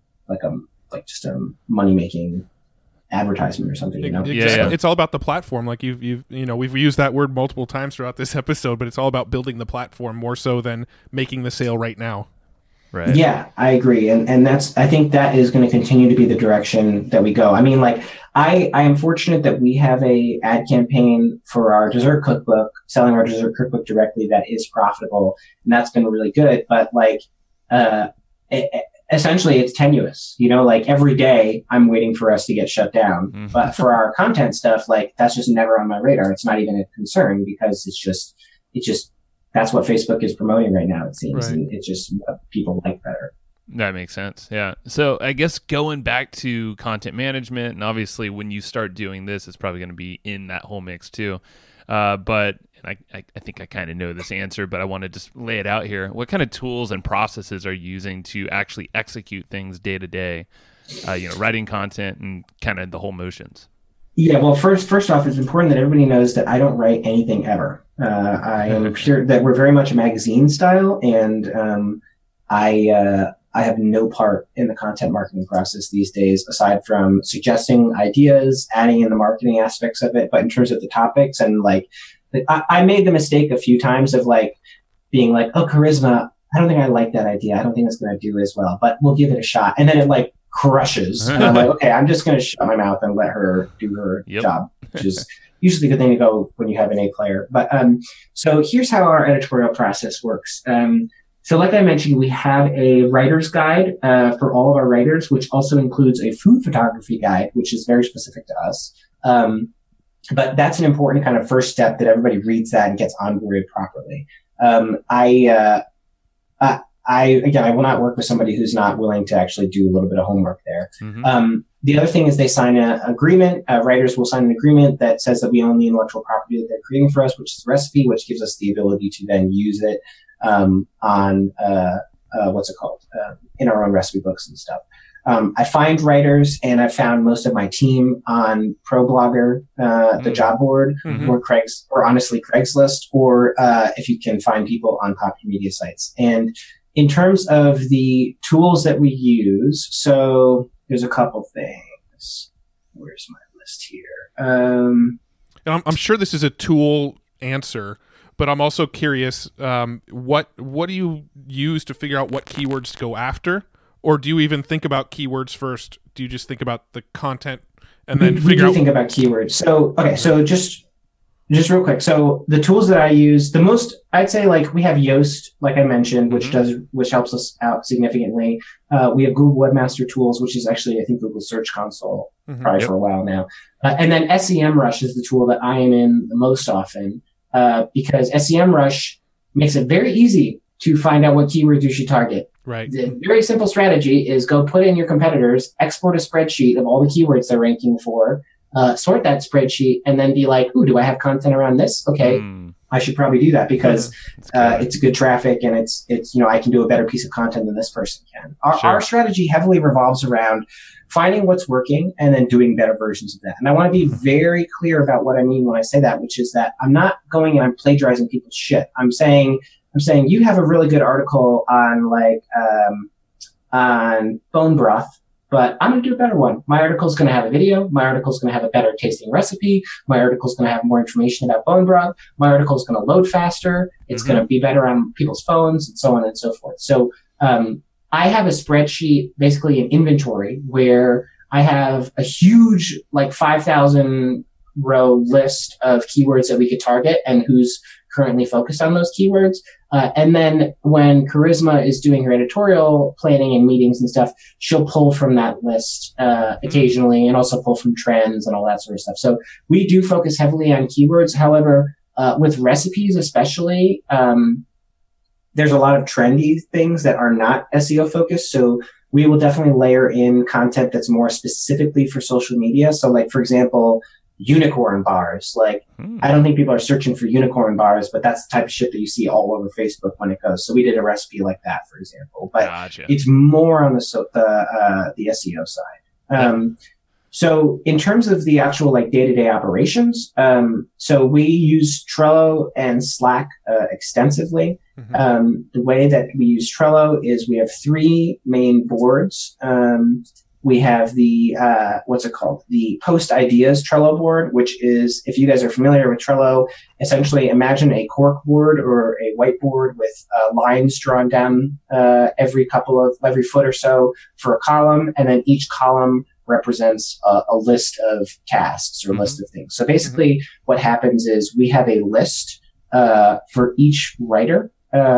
C: just a money making advertisement or something.
B: It's all about the platform. Like we've used that word multiple times throughout this episode, but it's all about building the platform more so than making the sale right now.
A: Right.
C: Yeah, I agree. And I think that is going to continue to be the direction that we go. I mean, like I am fortunate that we have a ad campaign for our dessert cookbook, selling our dessert cookbook directly, that is profitable, and that's been really good. But like, essentially it's tenuous, like every day I'm waiting for us to get shut down. Mm-hmm. But for our content stuff, like that's just never on my radar. It's not even a concern, because it's just that's what Facebook is promoting right now, it seems. Right. And it's just what people like better.
A: That makes sense. Yeah. So I guess going back to content management, and obviously when you start doing this, it's probably going to be in that whole mix too. But I think I kind of know this answer, but I want to just lay it out here. What kind of tools and processes are you using to actually execute things day to day? Writing content and kind of the whole motions.
C: Yeah, well, first off, it's important that everybody knows that I don't write anything ever. I am sure that we're very much a magazine style, and I have no part in the content marketing process these days, aside from suggesting ideas, adding in the marketing aspects of it. But in terms of the topics, and like, I made the mistake a few times of like being like, oh, charisma, I don't think I like that idea. I don't think it's going to do as well, but we'll give it a shot. And then it like crushes. And I'm like, okay, I'm just going to shut my mouth and let her do her job, which is usually a good thing to go when you have an A player. But so here's how our editorial process works. So like I mentioned, we have a writer's guide for all of our writers, which also includes a food photography guide, which is very specific to us. But that's an important kind of first step, that everybody reads that and gets onboarded properly. I will not work with somebody who's not willing to actually do a little bit of homework there. Mm-hmm. The other thing is they sign an agreement. Writers will sign an agreement that says that we own the intellectual property that they're creating for us, which is the recipe, which gives us the ability to then use it on in our own recipe books and stuff. I find writers, and I found most of my team on ProBlogger, the job board, or honestly Craigslist, or if you can find people on popular media sites. And in terms of the tools that we use, so there's a couple things. Where's my list here?
B: And I'm sure this is a tool answer, but I'm also curious, what do you use to figure out what keywords to go after? Or do you even think about keywords first? Do you just think about the content and then figure out?
C: We do think about keywords. So, okay, so just real quick. So the tools that I use the most, I'd say, like, we have Yoast, like I mentioned, which helps us out significantly. We have Google Webmaster Tools, which is actually, I think, Google Search Console probably for a while now. And then SEMrush is the tool that I am in the most often, because SEMrush makes it very easy to find out what keywords you should target.
B: Right.
C: The very simple strategy is go put in your competitors, export a spreadsheet of all the keywords they're ranking for, sort that spreadsheet, and then be like, ooh, do I have content around this? Okay, I should probably do that because it's good traffic, and it's I can do a better piece of content than this person can. Our strategy heavily revolves around finding what's working and then doing better versions of that. And I want to be very clear about what I mean when I say that, which is that I'm not going and I'm plagiarizing people's shit. I'm saying you have a really good article on on bone broth, but I'm going to do a better one. My article is going to have a video. My article is going to have a better tasting recipe. My article is going to have more information about bone broth. My article is going to load faster. It's going to be better on people's phones, and so on and so forth. So I have a spreadsheet, basically an inventory, where I have a huge, like 5,000 row list of keywords that we could target and who's currently focused on those keywords. And then when Charisma is doing her editorial planning and meetings and stuff, she'll pull from that list occasionally, and also pull from trends and all that sort of stuff. So we do focus heavily on keywords. However, with recipes especially, there's a lot of trendy things that are not SEO focused. So we will definitely layer in content that's more specifically for social media. So, like, for example, unicorn bars. Like, I don't think people are searching for unicorn bars, but that's the type of shit that you see all over Facebook when it goes. So we did a recipe like that, for example, but it's more on the SEO side. So in terms of the actual, like, day-to-day operations, so we use Trello and Slack extensively. The way that we use Trello is we have 3 main boards. We have the, the Post Ideas Trello board, which is, if you guys are familiar with Trello, essentially imagine a cork board or a whiteboard with lines drawn down every foot or so for a column, and then each column represents a list of tasks or list of things. So basically what happens is we have a list for each writer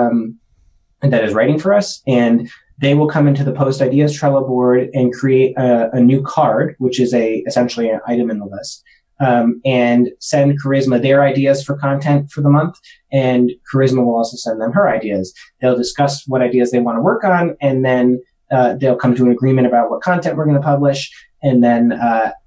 C: that is writing for us, and they will come into the Post Ideas Trello board and create a new card, which is essentially an item in the list, and send Charisma their ideas for content for the month. And Charisma will also send them her ideas. They'll discuss what ideas they want to work on, and then they'll come to an agreement about what content we're going to publish. And then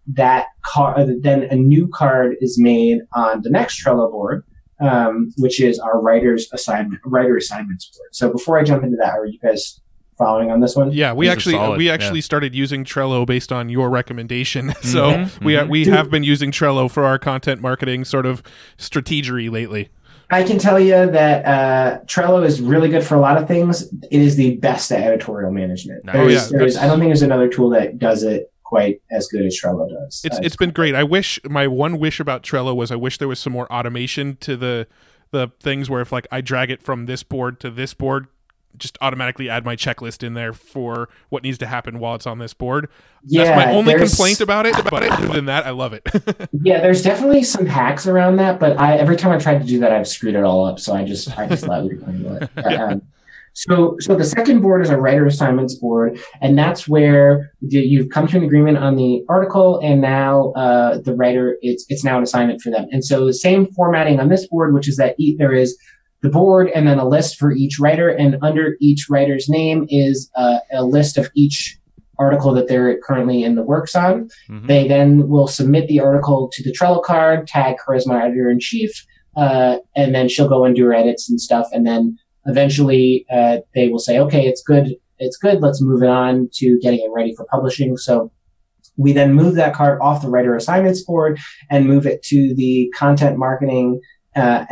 C: then a new card is made on the next Trello board, which is our writer assignments board. So before I jump into that, are you guys following on this one?
B: Yeah, we actually started using Trello based on your recommendation. So we have been using Trello for our content marketing sort of strategery lately.
C: I can tell you that Trello is really good for a lot of things. It is the best at editorial management. I don't think there's another tool that does it quite as good as Trello does.
B: It's been great. My one wish about Trello was I wish there was some more automation to the things where if, like, I drag it from this board to this board, just automatically add my checklist in there for what needs to happen while it's on this board.
C: Yeah,
B: that's my only complaint about it. But other than that, I love it.
C: Yeah, there's definitely some hacks around that, but every time I tried to do that, I've screwed it all up. So I just let it handle it. So the second board is a writer assignments board, and that's where you've come to an agreement on the article, and now the writer, it's now an assignment for them. And so the same formatting on this board, which is that there is the board and then a list for each writer, and under each writer's name is a list of each article that they're currently in the works on. They then will submit the article to the Trello card, tag Charisma Editor-in-Chief, and then she'll go and do her edits and stuff, and then eventually they will say, okay, it's good, it's good. Let's move it on to getting it ready for publishing. So we then move that cart off the writer assignments board and move it to the content marketing the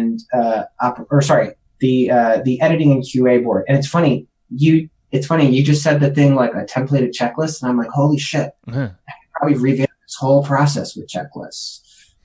C: editing and QA board. And it's funny, you just said the thing like a templated checklist, and I'm like, holy shit, I could probably revamp this whole process with checklists.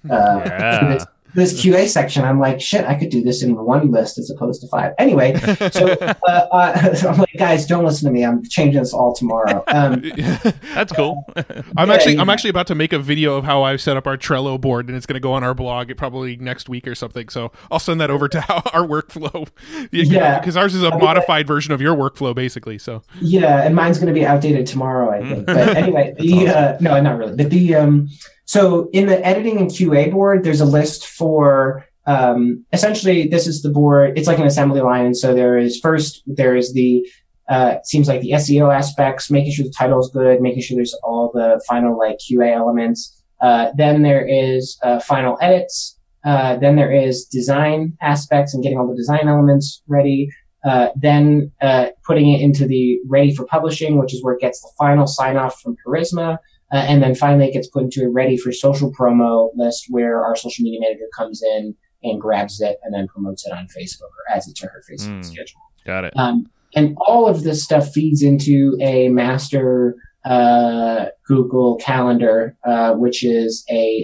C: This QA section, I'm like, shit, I could do this in one list as opposed to 5. Anyway, so I'm like, guys, don't listen to me. I'm changing this all tomorrow.
A: That's cool.
B: I'm actually about to make a video of how I set up our Trello board, and it's going to go on our blog probably next week or something. So I'll send that over to our workflow. Because ours is a modified version of your workflow, basically. So
C: yeah, and mine's going to be outdated tomorrow, I think. But anyway, no, not really. But so in the editing and QA board, there's a list for, essentially this is the board. It's like an assembly line. And so there is the, seems like the SEO aspects, making sure the title is good, making sure there's all the final like QA elements. Then there is, final edits. Then there is design aspects and getting all the design elements ready. Then, putting it into the ready for publishing, which is where it gets the final sign off from Charisma. And then finally it gets put into a ready for social promo list where our social media manager comes in and grabs it and then promotes it on Facebook or adds it to her Facebook schedule.
A: Got it.
C: And all of this stuff feeds into a master Google Calendar, which is the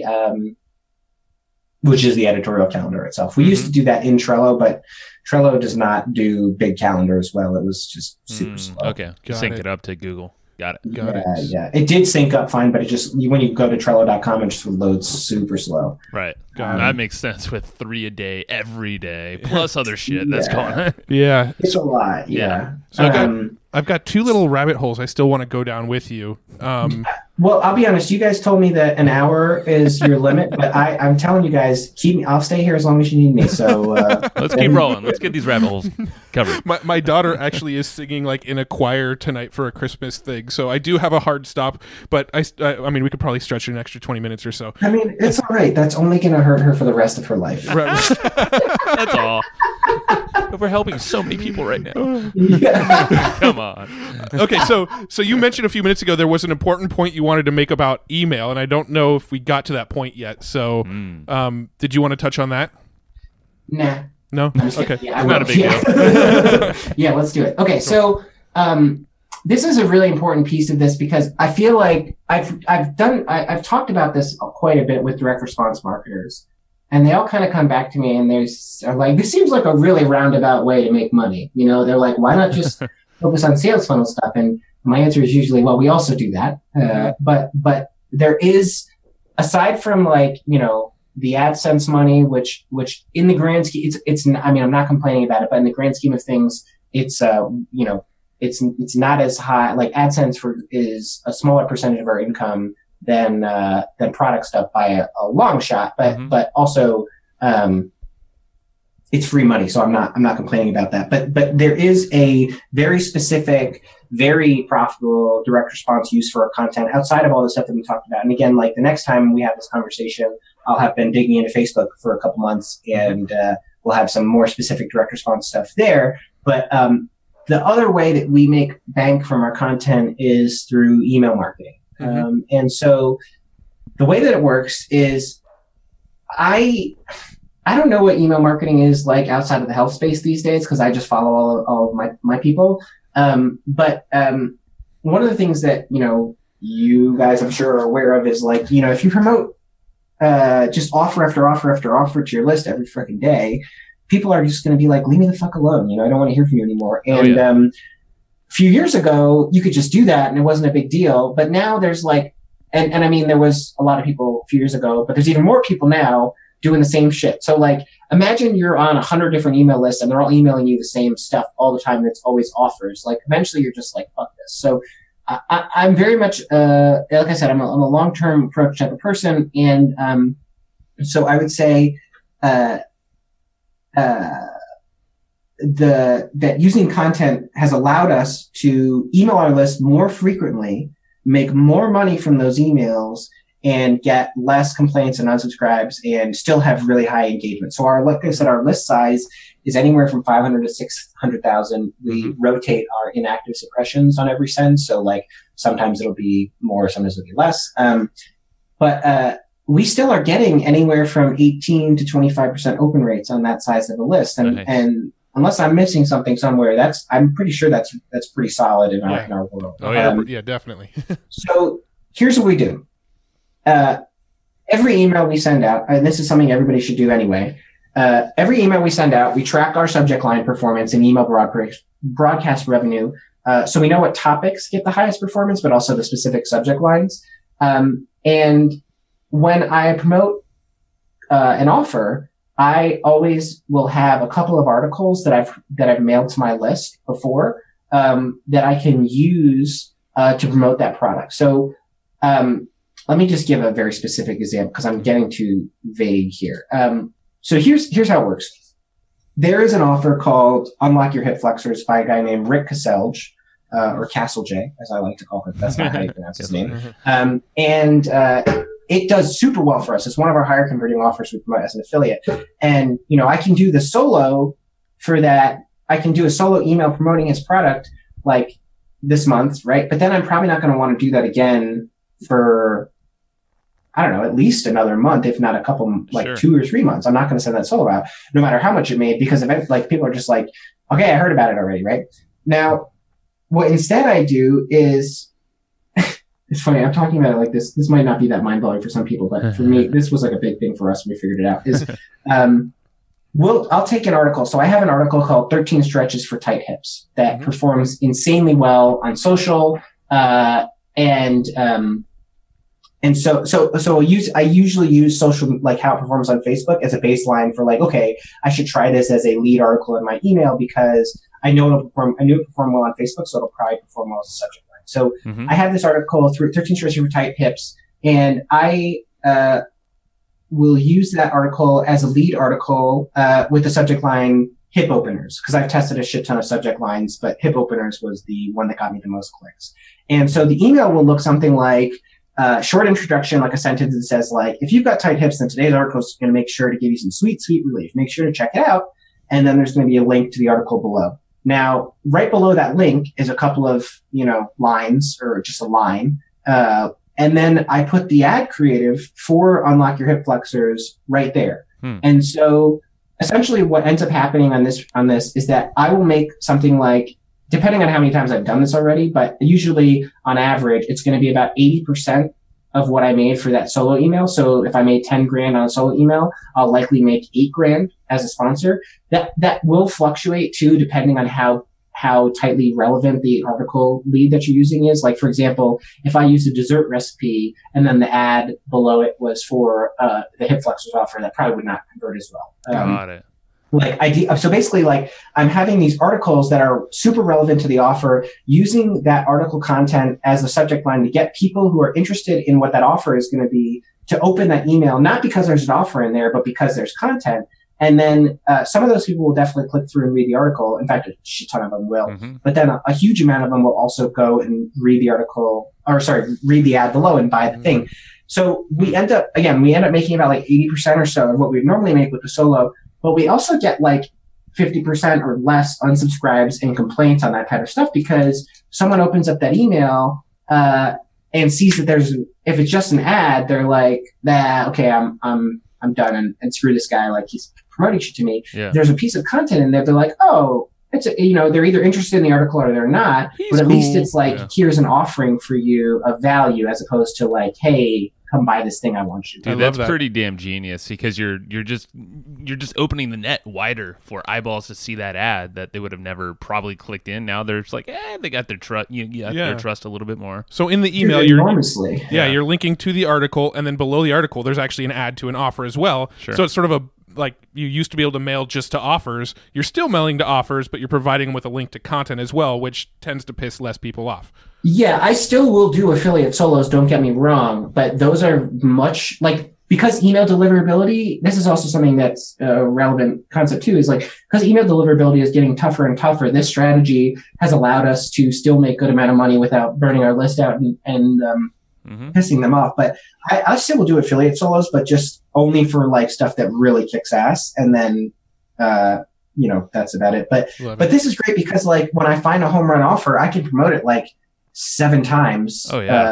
C: editorial calendar itself. We used to do that in Trello, but Trello does not do big calendars well. It was just super slow.
A: Okay. Sync it up to Google. Got it.
C: Yeah. It did sync up fine, but it just, when you go to Trello.com, it just loads super slow.
A: Right. That makes sense with 3 a day, every day, plus other shit that's going on.
B: Yeah.
C: It's a lot. Yeah.
B: So I've got 2 little rabbit holes I still want to go down with you.
C: Well, I'll be honest. You guys told me that an hour is your limit, but I'm telling you guys, I'll stay here as long as you need me. So
A: let's keep rolling. Let's get these rabbit holes covered.
B: My daughter actually is singing like in a choir tonight for a Christmas thing, so I do have a hard stop. But I mean, we could probably stretch it an extra 20 minutes or so.
C: I mean, it's all right. That's only going to hurt her for the rest of her life.
A: That's all. But we're helping so many people right now. Come on.
B: Okay, so you mentioned a few minutes ago there was an important point you wanted to make about email, and I don't know if we got to that point yet. So, did you want to touch on that?
C: Nah.
B: No? Okay.
C: Yeah,
A: not a big deal.
C: Yeah, let's do it. Okay, so this is a really important piece of this because I feel like I've talked about this quite a bit with direct response marketers. And they all kind of come back to me and they're like, this seems like a really roundabout way to make money. You know, they're like, why not just focus on sales funnel stuff? And my answer is usually, well, we also do that. But there is, aside from like, you know, the AdSense money, which in the grand scheme, I mean, I'm not complaining about it, but in the grand scheme of things, it's, you know, it's not as high. Like AdSense is a smaller percentage of our income than product stuff by a long shot, but also, it's free money. So I'm not complaining about that, but there is a very specific, very profitable direct response use for our content outside of all the stuff that we talked about. And again, like the next time we have this conversation, I'll have been digging into Facebook for a couple months and, we'll have some more specific direct response stuff there. But, the other way that we make bank from our content is through email marketing. And so the way that it works is I don't know what email marketing is like outside of the health space these days because I just follow all of my people. But one of the things that, you know, you guys I'm sure are aware of is like, you know, if you promote just offer after offer after offer to your list every freaking day, people are just going to be like, leave me the fuck alone. You know, I don't want to hear from you anymore. And a few years ago, you could just do that and it wasn't a big deal. But now there's like, and I mean, there was a lot of people a few years ago, but there's even more people now doing the same shit. So like, imagine you're on 100 different email lists and they're all emailing you the same stuff all the time. And it's always offers. Like eventually you're just like, fuck this. So I'm very much, like I said, I'm a long-term approach type of person. And, so I would say, that using content has allowed us to email our list more frequently, make more money from those emails, and get less complaints and unsubscribes, and still have really high engagement. So like I said, our list size is anywhere from 500 to 600,000. We rotate our inactive suppressions on every send. So like sometimes it'll be more, sometimes it'll be less. But we still are getting anywhere from 18 to 25% open rates on that size of a list. And unless I'm missing something somewhere, I'm pretty sure that's pretty solid in our world.
B: Oh yeah, definitely.
C: So here's what we do. Every email we send out, and this is something everybody should do anyway. Every email we send out, we track our subject line performance and email broadcast revenue. So we know what topics get the highest performance, but also the specific subject lines. And when I promote an offer, I always will have a couple of articles that I've mailed to my list before that I can use to promote that product. So let me just give a very specific example because I'm getting too vague here. So here's how it works. There is an offer called Unlock Your Hip Flexors by a guy named Rick Casselge, or Castle J, as I like to call him. That's not how you pronounce his name. It does super well for us. It's one of our higher converting offers we promote as an affiliate. And, I can do the solo for that. I can do a solo email promoting his product like this month, right? But then I'm probably not going to want to do that again for, I don't know, at least another month, if not a couple, like 2 or 3 months. I'm not going to send that solo out, no matter how much it made, because people are just like, okay, I heard about it already, right? Now, what instead I do is, it's funny, I'm talking about it like this. This might not be that mind-blowing for some people, but for me, this was like a big thing for us when we figured it out, is I'll take an article. So I have an article called 13 Stretches for Tight Hips that performs insanely well on social, and so I usually use social, like how it performs on Facebook, as a baseline for like, okay, I should try this as a lead article in my email because I know it'll perform well on Facebook, so it'll probably perform well as a subject line. So I have this article through 13 Stretches for Tight Hips, and I will use that article as a lead article with the subject line hip openers, because I've tested a shit ton of subject lines, but hip openers was the one that got me the most clicks. And so the email will look something like, short introduction, like a sentence that says like, if you've got tight hips, then today's article is going to make sure to give you some sweet, sweet relief. Make sure to check it out. And then there's going to be a link to the article below. Now, right below that link is a couple of, lines, or just a line. And then I put the ad creative for Unlock Your Hip Flexors right there. And so essentially what ends up happening on this is that I will make something like, depending on how many times I've done this already, but usually on average, it's going to be about 80% of what I made for that solo email. So if I made 10 grand on a solo email, I'll likely make 8 grand as a sponsor. That will fluctuate too, depending on how tightly relevant the article lead that you're using is. Like, for example, if I use a dessert recipe and then the ad below it was for the hip flexors offer, that probably would not convert as well.
A: Got it.
C: So basically, like, I'm having these articles that are super relevant to the offer, using that article content as the subject line to get people who are interested in what that offer is going to be to open that email, not because there's an offer in there, but because there's content. And then some of those people will definitely click through and read the article. In fact, a shit ton of them will. But then a huge amount of them will also go and read the ad below and buy the thing. So we end up making about like 80% or so of what we normally make with the solo. But we also get like 50% or less unsubscribes and complaints on that type of stuff, because someone opens up that email and sees that if it's just an ad, they're like, okay, I'm done and screw this guy, like he's promoting shit to me. Yeah. There's a piece of content in there. They're like, oh, it's they're either interested in the article or they're not. But at least it's like, here's an offering for you of value, as opposed to like, hey, come buy this thing I want you to.
A: Dude, that's pretty damn genius, because you're just opening the net wider for eyeballs to see that ad that they would have never probably clicked in. Now they're just like, they got their trust. Their trust a little bit more.
B: So in the email, you're linking to the article, and then below the article, there's actually an ad to an offer as well. Sure. So it's sort of like you used to be able to mail just to offers. You're still mailing to offers, but you're providing them with a link to content as well, which tends to piss less people off.
C: Yeah, I still will do affiliate solos, don't get me wrong, but those are much like, because email deliverability, this is also something that's a relevant concept too, is like, because email deliverability is getting tougher and tougher, this strategy has allowed us to still make good amount of money without burning our list out and pissing them off. But I still will do affiliate solos, but just only for like stuff that really kicks ass. And then, that's about it. But
B: Love it.
C: this is great because like when I find a home run offer, I can promote it like 7 times,
A: Oh, yeah.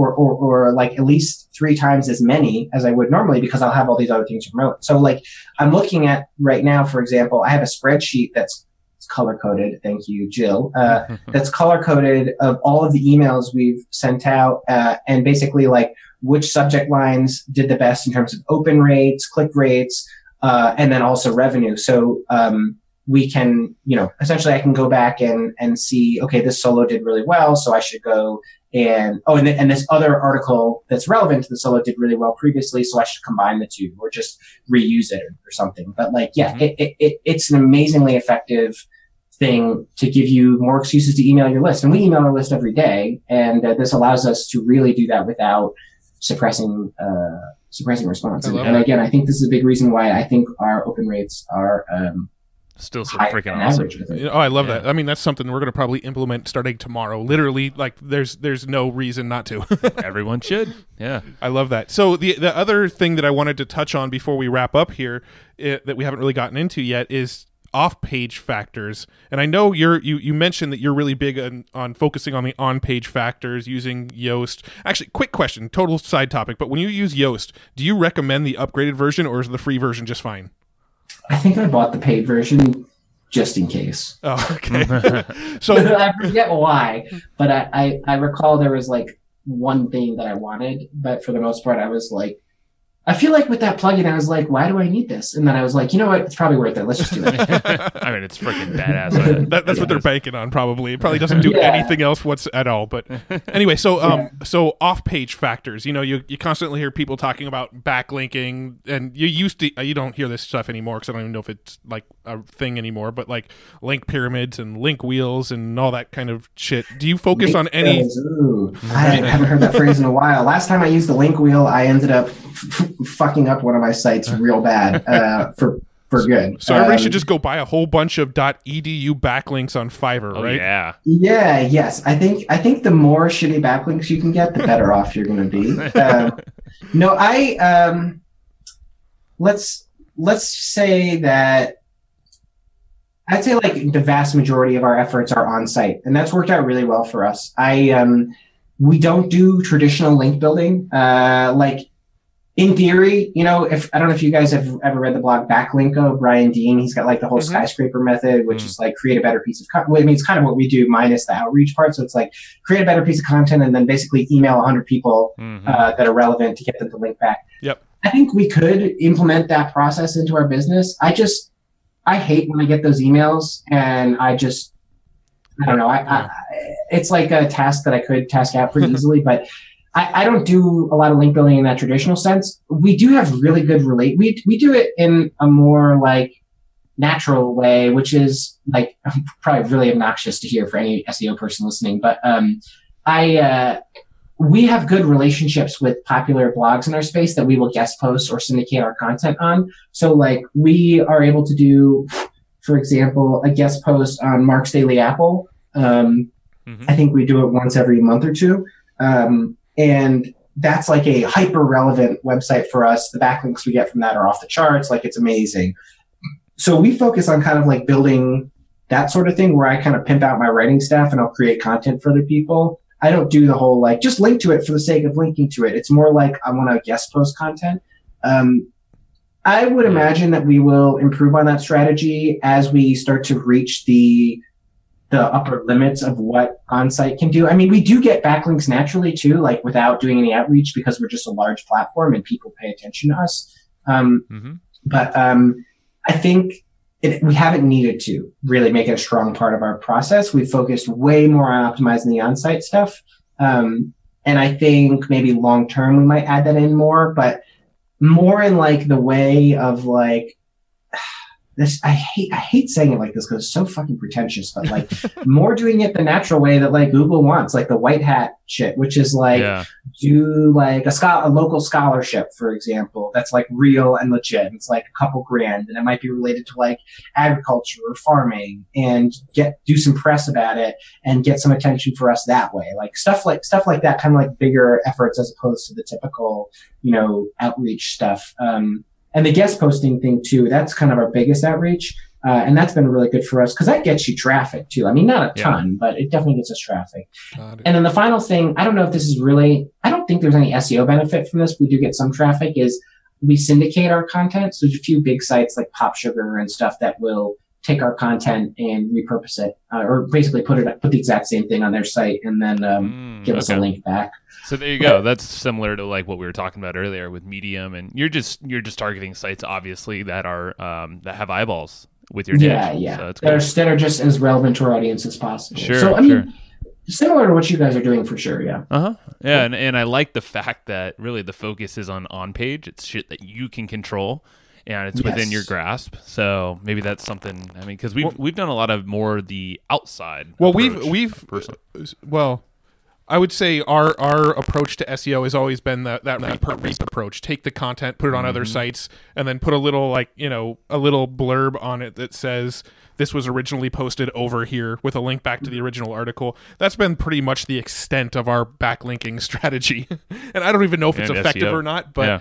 C: or like at least 3 times as many as I would normally because I'll have all these other things to promote. So like I'm looking at right now, for example, I have a spreadsheet that's color coded. Thank you, Jill. That's color coded of all of the emails we've sent out, and basically like which subject lines did the best in terms of open rates, click rates, and then also revenue. So, we can, essentially I can go back and see, okay, this solo did really well. So I should go and this other article that's relevant to the solo did really well previously. So I should combine the two or just reuse it or something. But like, yeah, it's an amazingly effective thing to give you more excuses to email your list. And we email our list every day. And this allows us to really do that without suppressing response. And again, I think this is a big reason why I think our open rates are,
A: Still so freaking awesome.
B: I love that. I mean, that's something we're going to probably implement starting tomorrow. Literally, like there's no reason not to.
A: Everyone should. Yeah.
B: I love that. So the other thing that I wanted to touch on before we wrap up here that we haven't really gotten into yet is off-page factors. And I know you mentioned that you're really big on focusing on the on-page factors using Yoast. Actually, quick question, total side topic, but when you use Yoast, do you recommend the upgraded version or is the free version just fine?
C: I think I bought the paid version just in case.
B: Oh, okay. So
C: I forget why, but I recall there was like one thing that I wanted, but for the most part, I was like, I feel like with that plugin, I was like, why do I need this? And then I was like, you know what? It's probably worth it. Let's just do it.
A: I mean, it's freaking badass.
B: That's what they're banking on, probably. It probably doesn't do anything else at all. But anyway, so so off-page factors. You constantly hear people talking about backlinking, and you don't hear this stuff anymore because I don't even know if it's like a thing anymore. But like link pyramids and link wheels and all that kind of shit. Do you focus on any?
C: Ooh, I haven't heard that phrase in a while. Last time I used the link wheel, I ended up fucking up one of my sites real bad for good.
B: So everybody should just go buy a whole bunch of .edu backlinks on Fiverr, right?
A: Yeah.
C: Yeah. Yes. I think the more shitty backlinks you can get, the better off you're going to be. No, let's say that I'd say like the vast majority of our efforts are on site, and that's worked out really well for us. We don't do traditional link building, like. In theory, if I don't know if you guys have ever read the blog Backlinko, Brian Dean, he's got like the whole skyscraper method, which is like create a better piece of content. Well, I mean, it's kind of what we do minus the outreach part. So it's like create a better piece of content and then basically email 100 people that are relevant to get them to link back.
B: Yep.
C: I think we could implement that process into our business. I hate when I get those emails and I don't know. It's like a task that I could task out pretty easily, but I don't do a lot of link building in that traditional sense. We do have really good we do it in a more like natural way, which is like probably really obnoxious to hear for any SEO person listening. But we have good relationships with popular blogs in our space that we will guest post or syndicate our content on. So like we are able to do, for example, a guest post on Mark's Daily Apple. I think we do it once every month or two. And that's like a hyper relevant website for us. The backlinks we get from that are off the charts. Like it's amazing. So we focus on kind of like building that sort of thing where I kind of pimp out my writing staff and I'll create content for other people. I don't do the whole like just link to it for the sake of linking to it. It's more like I want to guest post content. I would imagine that we will improve on that strategy as we start to reach the upper limits of what on-site can do. I mean, we do get backlinks naturally too, like without doing any outreach because we're just a large platform and people pay attention to us. But I think we haven't needed to really make it a strong part of our process. We've focused way more on optimizing the on-site stuff. And I think maybe long-term we might add that in more, but more in like the way of like, this, I hate saying it like this because it's so fucking pretentious, but like more doing it the natural way that like Google wants, like the white hat shit, which is like do like a local scholarship, for example, that's like real and legit. It's like a couple grand and it might be related to like agriculture or farming and do some press about it and get some attention for us that way. Like stuff like that, kind of like bigger efforts as opposed to the typical, outreach stuff. And the guest posting thing too, that's kind of our biggest outreach. And that's been really good for us because that gets you traffic too. I mean, not a ton, but it definitely gets us traffic. And then the final thing, I don't know if this is really, I don't think there's any SEO benefit from this. We do get some traffic is we syndicate our content. So there's a few big sites like Pop Sugar and stuff that will take our content and repurpose it, or basically put the exact same thing on their site and then give us a link back.
A: So there you go. That's similar to like what we were talking about earlier with Medium, and you're just targeting sites obviously that are that have eyeballs with your niche.
C: Yeah.
A: So that's cool.
C: That are just as relevant to our audience as possible.
A: Sure.
C: So I mean, similar to what you guys are doing for sure. Yeah.
A: Yeah, and I like the fact that really the focus is on page. It's shit that you can control. And it's within your grasp, so maybe that's something. I mean, because we've done a lot of more the outside.
B: Well, I would say our approach to SEO has always been that repurposed approach. Take the content, put it on other sites, and then put a little a little blurb on it that says this was originally posted over here with a link back to the original article. That's been pretty much the extent of our backlinking strategy, and I don't even know if it's effective or not. But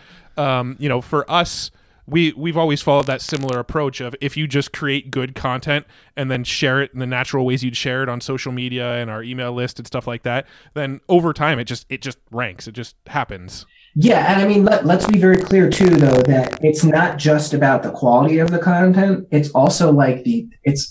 B: for us. We've always followed that similar approach of if you just create good content and then share it in the natural ways you'd share it on social media and our email list and stuff like that, then over time it just ranks. It just happens.
C: Yeah, and I mean let's be very clear too, though, that it's not just about the quality of the content. It's also like it's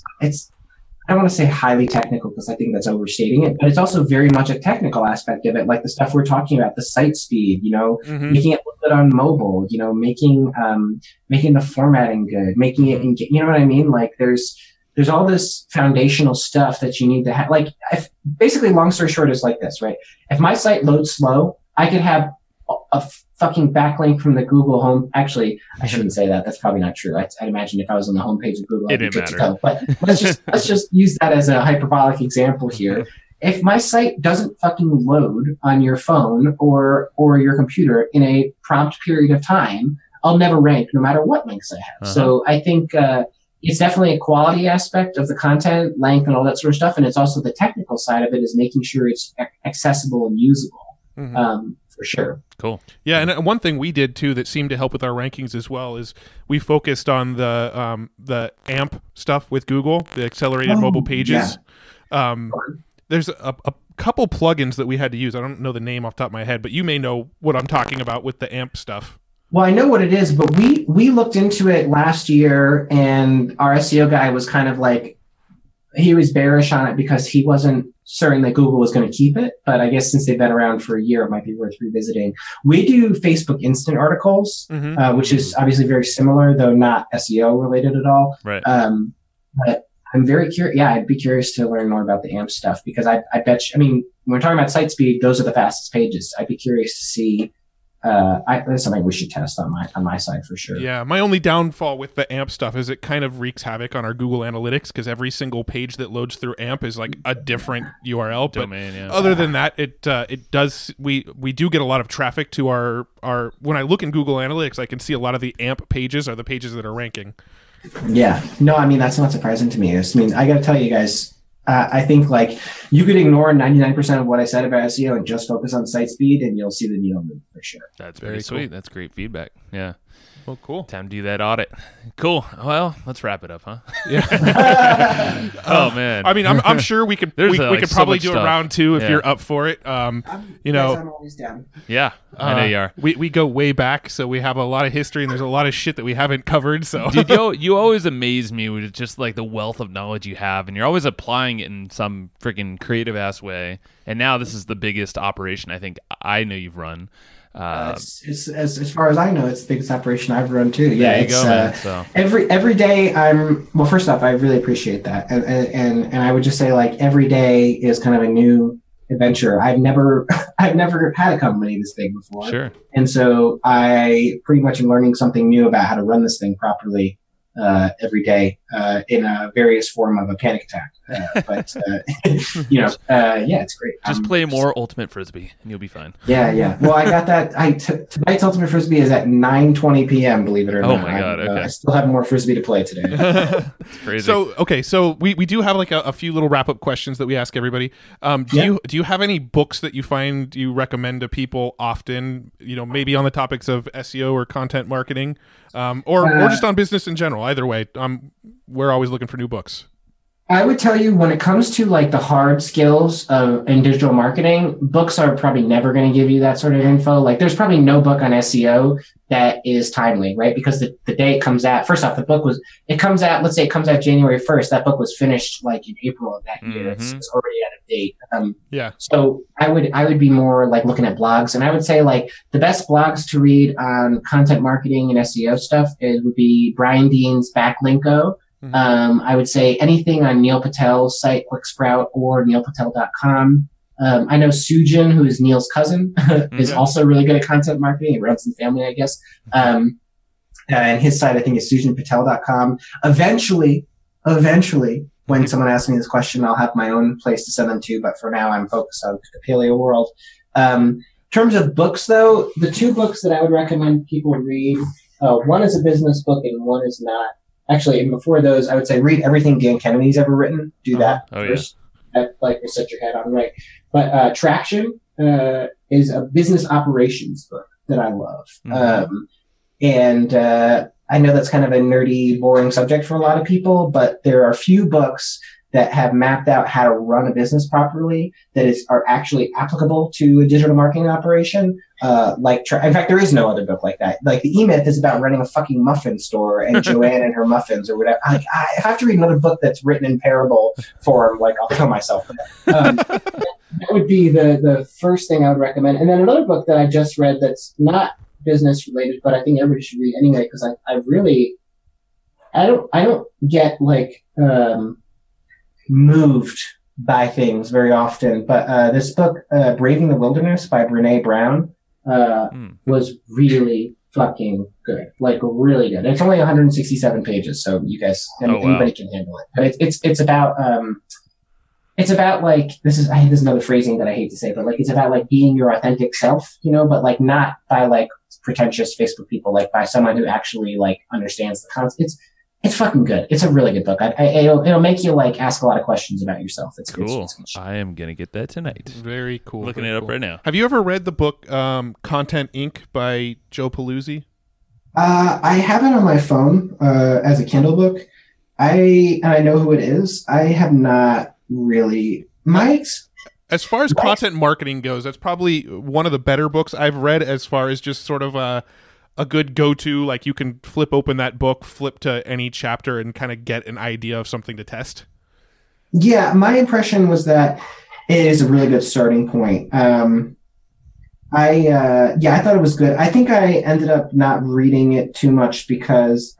C: I don't want to say highly technical because I think that's overstating it, but it's also very much a technical aspect of it, like the stuff we're talking about, the site speed, making it look good on mobile, making the formatting good, making it, you know what I mean? Like there's all this foundational stuff that you need to have. Like basically, long story short is like this, right? If my site loads slow, I could have a fucking backlink from the Google home. Actually, I shouldn't say that. That's probably not true. I'd imagine if I was on the homepage of Google,
A: it didn't matter.
C: But let's just use that as a hyperbolic example here. If my site doesn't fucking load on your phone or your computer in a prompt period of time, I'll never rank no matter what links I have. So I think it's definitely a quality aspect of the content, length, and all that sort of stuff. And it's also the technical side of it is making sure it's accessible and usable. For sure.
B: Cool. Yeah, and one thing we did too that seemed to help with our rankings as well is we focused on the AMP stuff with Google, the accelerated mobile pages. Yeah. There's a couple plugins that we had to use. I don't know the name off the top of my head, but you may know what I'm talking about with the AMP stuff.
C: Well, I know what it is, but we looked into it last year, and our SEO guy was kind of like, he was bearish on it because he wasn't certain that Google was going to keep it. But I guess since they've been around for a year, it might be worth revisiting. We do Facebook instant articles, which is obviously very similar, though not SEO related at all.
A: Right.
C: But I'm very curious. Yeah, I'd be curious to learn more about the AMP stuff because I bet you, I mean, when we're talking about site speed, those are the fastest pages. I'd be curious to see. That's something we should test on my side for sure.
B: Yeah, my only downfall with the AMP stuff is it kind of wreaks havoc on our Google Analytics because every single page that loads through AMP is like a different URL
A: domain.
B: But other than that, it does. We do get a lot of traffic to our. When I look in Google Analytics, I can see a lot of the AMP pages are the pages that are ranking.
C: Yeah, no, I mean that's not surprising to me. I mean, I got to tell you guys. I think like you could ignore 99% of what I said about SEO and just focus on site speed and you'll see the needle move for sure.
A: That's very sweet. Cool. That's great feedback. Yeah.
B: Well, cool.
A: Time to do that audit. Cool. Well, let's wrap it up, huh?
B: Yeah.
A: Oh man.
B: I mean, I'm sure we could probably do a round two if you're up for it.
C: I'm always down.
A: Yeah, I know you are.
B: We go way back, so we have a lot of history, and there's a lot of shit that we haven't covered. So,
A: dude, you always amaze me with just like the wealth of knowledge you have, and you're always applying it in some freaking creative ass way. And now this is the biggest operation I think I know you've run.
C: It's as far as I know, it's the biggest operation I've run too. Yeah,
A: there you go, man. So.
C: Every day well, first off, I really appreciate that, and I would just say like every day is kind of a new adventure. I've never had a company this big before,
A: sure,
C: and so I pretty much am learning something new about how to run this thing properly every day in a various form of a panic attack. Yeah, it's great.
A: Just play more Ultimate Frisbee, and you'll be fine.
C: Yeah. Well, I got that. Tonight's Ultimate Frisbee is at 9:20 p.m. Believe it or not.
A: Oh my god! Okay.
C: I still have more Frisbee to play today.
A: That's crazy.
B: So we do have like a few little wrap up questions that we ask everybody. Do you have any books that you find you recommend to people often? Maybe on the topics of SEO or content marketing, or just on business in general. Either way, we're always looking for new books.
C: I would tell you when it comes to like the hard skills in digital marketing, books are probably never going to give you that sort of info. Like there's probably no book on SEO that is timely, right? Because the day it comes out, first off, let's say it comes out January 1st. That book was finished like in April of that year. It's already out of date. So I would be more like looking at blogs, and I would say like the best blogs to read on content marketing and SEO stuff would be Brian Dean's Backlinko. I would say anything on Neil Patel's site, QuickSprout, or neilpatel.com. I know Sujin, who is Neil's cousin, is also really good at content marketing. He runs in the family, I guess. And his site, I think, is sujinpatel.com. Eventually, when someone asks me this question, I'll have my own place to send them to. But for now, I'm focused on the paleo world. In terms of books, though, the two books that I would recommend people read, one is a business book and one is not. Actually, and before those, I would say read everything Dan Kennedy's ever written. Do that first. Yeah. Like set your head on right. But Traction is a business operations book that I love. And I know that's kind of a nerdy, boring subject for a lot of people, but there are a few books that have mapped out how to run a business properly that are actually applicable to a digital marketing operation. In fact, there is no other book like that. Like the E-Myth is about running a fucking muffin store and Joanne and her muffins or whatever. If I have to read another book that's written in parable form, like I'll kill myself for that. That would be the first thing I would recommend. And then another book that I just read that's not business related, but I think everybody should read anyway, because I don't get like, moved by things very often, but this book, Braving the Wilderness by Brene Brown, was really fucking good, like really good. It's only 167 pages, so you guys, anybody can handle it. But it's about like this is another phrasing that I hate to say, but like it's about like being your authentic self, but like not by like pretentious Facebook people, like by someone who actually like understands the concept. It's fucking good. It's a really good book. It'll make you like ask a lot of questions about yourself. It's
A: cool.
C: It's
A: I am gonna get that tonight.
B: Very cool.
A: Looking it up right now.
B: Have you ever read the book Content Inc. by Joe Paluzzi?
C: I have it on my phone as a Kindle book. I know who it is. I have not really.
B: As far as content marketing goes, that's probably one of the better books I've read. As far as just sort of a good go-to, like you can flip open that book, flip to any chapter, and kind of get an idea of something to test.
C: Yeah, my impression was that it is a really good starting point. I thought it was good. I think I ended up not reading it too much because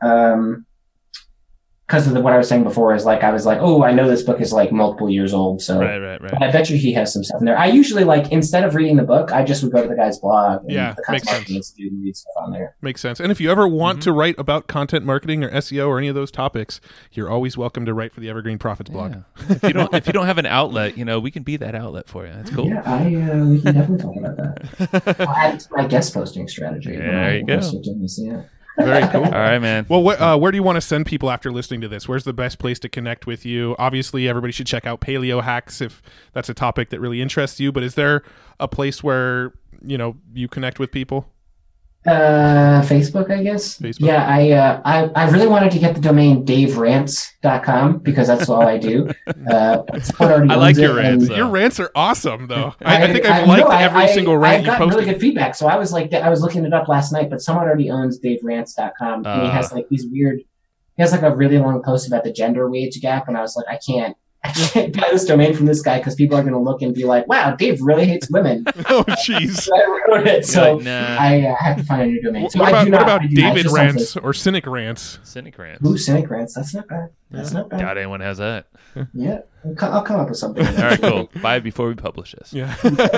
C: of what I was saying before is like, I was like, oh, I know this book is like multiple years old. So
A: right.
C: But I bet you he has some stuff in there. I usually like, instead of reading the book, I just would go to the guy's blog and the Content Marketing Institute and read stuff on there.
B: Makes sense. And if you ever want to write about content marketing or SEO or any of those topics, you're always welcome to write for the Evergreen Profits blog.
A: If you don't have an outlet, we can be be that outlet for you. That's cool.
C: Yeah, we can definitely talk about that. I'll add it to my guest posting strategy.
A: There you go.
B: Very cool.
A: All right, man.
B: Well, where do you want to send people after listening to this? Where's the best place to connect with you? Obviously, everybody should check out Paleo Hacks if that's a topic that really interests you. But is there a place where you connect with people?
C: Facebook, I guess. Facebook. Yeah, I really wanted to get the domain daverants.com because that's all I do.
A: I like your rants.
B: Your rants are awesome, though. I think I've liked every single rant you posted.
C: I got really good feedback, so I was looking it up last night, but someone already owns daverants.com, and he has like these weird. He has like a really long post about the gender wage gap, and I was like, I can't buy this domain from this guy because people are going to look and be like, wow, Dave really hates women.
B: Oh, jeez.
C: So I wrote it, so
A: nah.
C: I have to find a new domain. So
B: what about David Rants or Cynic Rants?
A: Cynic Rants.
C: Ooh, Cynic Rants. That's not bad. That's not bad.
A: God, anyone has that.
C: Yeah. I'll come up with something.
A: All right, cool. Buy it before we publish this.
B: Yeah.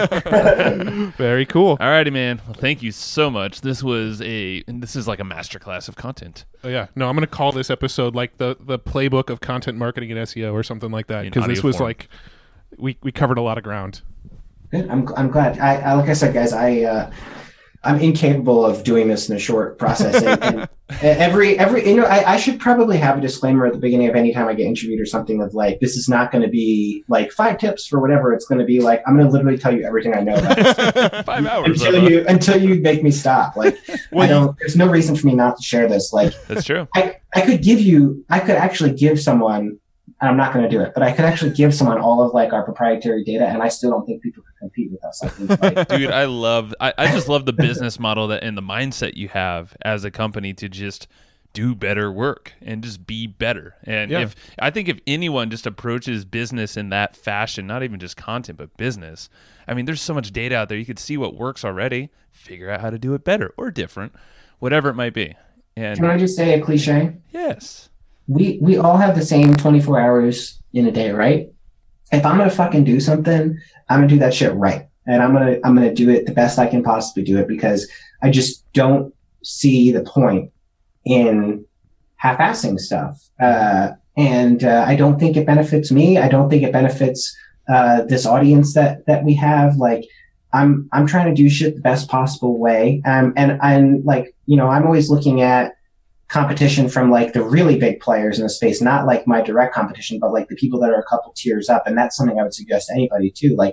B: Very cool.
A: All righty, man. Well, thank you so much. This is like a masterclass of content.
B: Oh, yeah. No, I'm going to call this episode like the playbook of content marketing and SEO or something like that, because this was
A: form.
B: like we covered a lot of ground.
C: Good. I'm glad. I like I said, guys, I'm incapable of doing this in a short process. And every I should probably have a disclaimer at the beginning of any time I get interviewed or something of like, this is not going to be like 5 tips for whatever. It's going to be like, I'm going to literally tell you everything I know about this.
A: 5 hours
C: until you make me stop. Like, there's no reason for me not to share this. Like,
A: that's true.
C: I could actually give someone, and I'm not going to do it, but I could actually give someone all of like our proprietary data, and I still don't think people could compete with us. I think, like,
A: dude, I just love the business model that and the mindset you have as a company to just do better work and just be better. And if anyone just approaches business in that fashion, not even just content, but business, I mean, there's so much data out there. You could see what works already, figure out how to do it better or different, whatever it might be. And
C: can I just say a cliche?
A: Yes.
C: We all have the same 24 hours in a day, right? If I'm gonna fucking do something, I'm gonna do that shit right, and I'm gonna do it the best I can possibly do it, because I just don't see the point in half-assing stuff, and I don't think it benefits me. I don't think it benefits this audience that we have. Like, I'm trying to do shit the best possible way, and like, I'm always looking at competition from like the really big players in the space, not like my direct competition, but like the people that are a couple tiers up. And that's something I would suggest to anybody too. Like,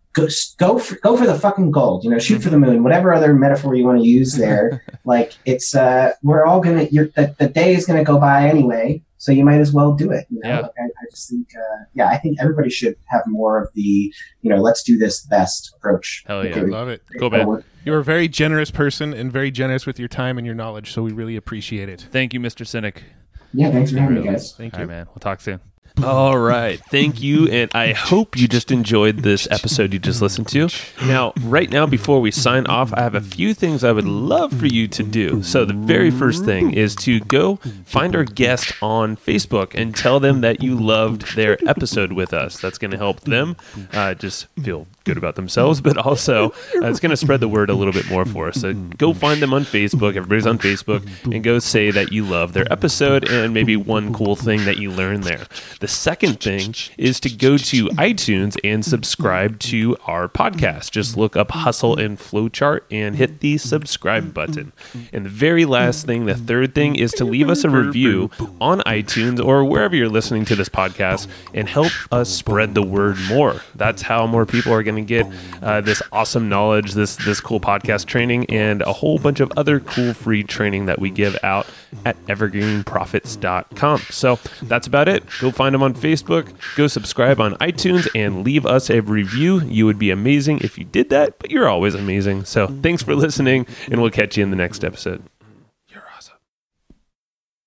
C: go for the fucking gold, shoot for the moon, whatever other metaphor you want to use there. Like, it's, we're all going to, the day is going to go by anyway. So you might as well do it.
A: Yeah.
C: Like, I just think, I think everybody should have more of the, let's do this best approach.
A: Hell yeah.
B: Love it.
A: Cool, man.
B: You're a very generous person and very generous with your time and your knowledge, so we really appreciate it.
A: Thank you, Mr. Cynic.
C: Yeah, thanks for having me, guys.
B: Thank you.
A: All right, man. We'll talk soon. All right. Thank you. And I hope you just enjoyed this episode you just listened to. Now, right now, before we sign off, I have a few things I would love for you to do. So the very first thing is to go find our guest on Facebook and tell them that you loved their episode with us. That's going to help them just feel good about themselves, but also it's going to spread the word a little bit more for us. So go find them on Facebook. Everybody's on Facebook, and go say that you love their episode and maybe one cool thing that you learned there. The second thing is to go to iTunes and subscribe to our podcast. Just look up Hustle and Flowchart and hit the subscribe button. And the very last thing, the third thing, is to leave us a review on iTunes or wherever you're listening to this podcast and help us spread the word more. That's how more people are going to get this awesome knowledge, this cool podcast training, and a whole bunch of other cool free training that we give out at evergreenprofits.com. So that's about it. Go find them on Facebook, go subscribe on iTunes, and leave us a review. You would be amazing if you did that, but you're always amazing. So thanks for listening, and we'll catch you in the next episode.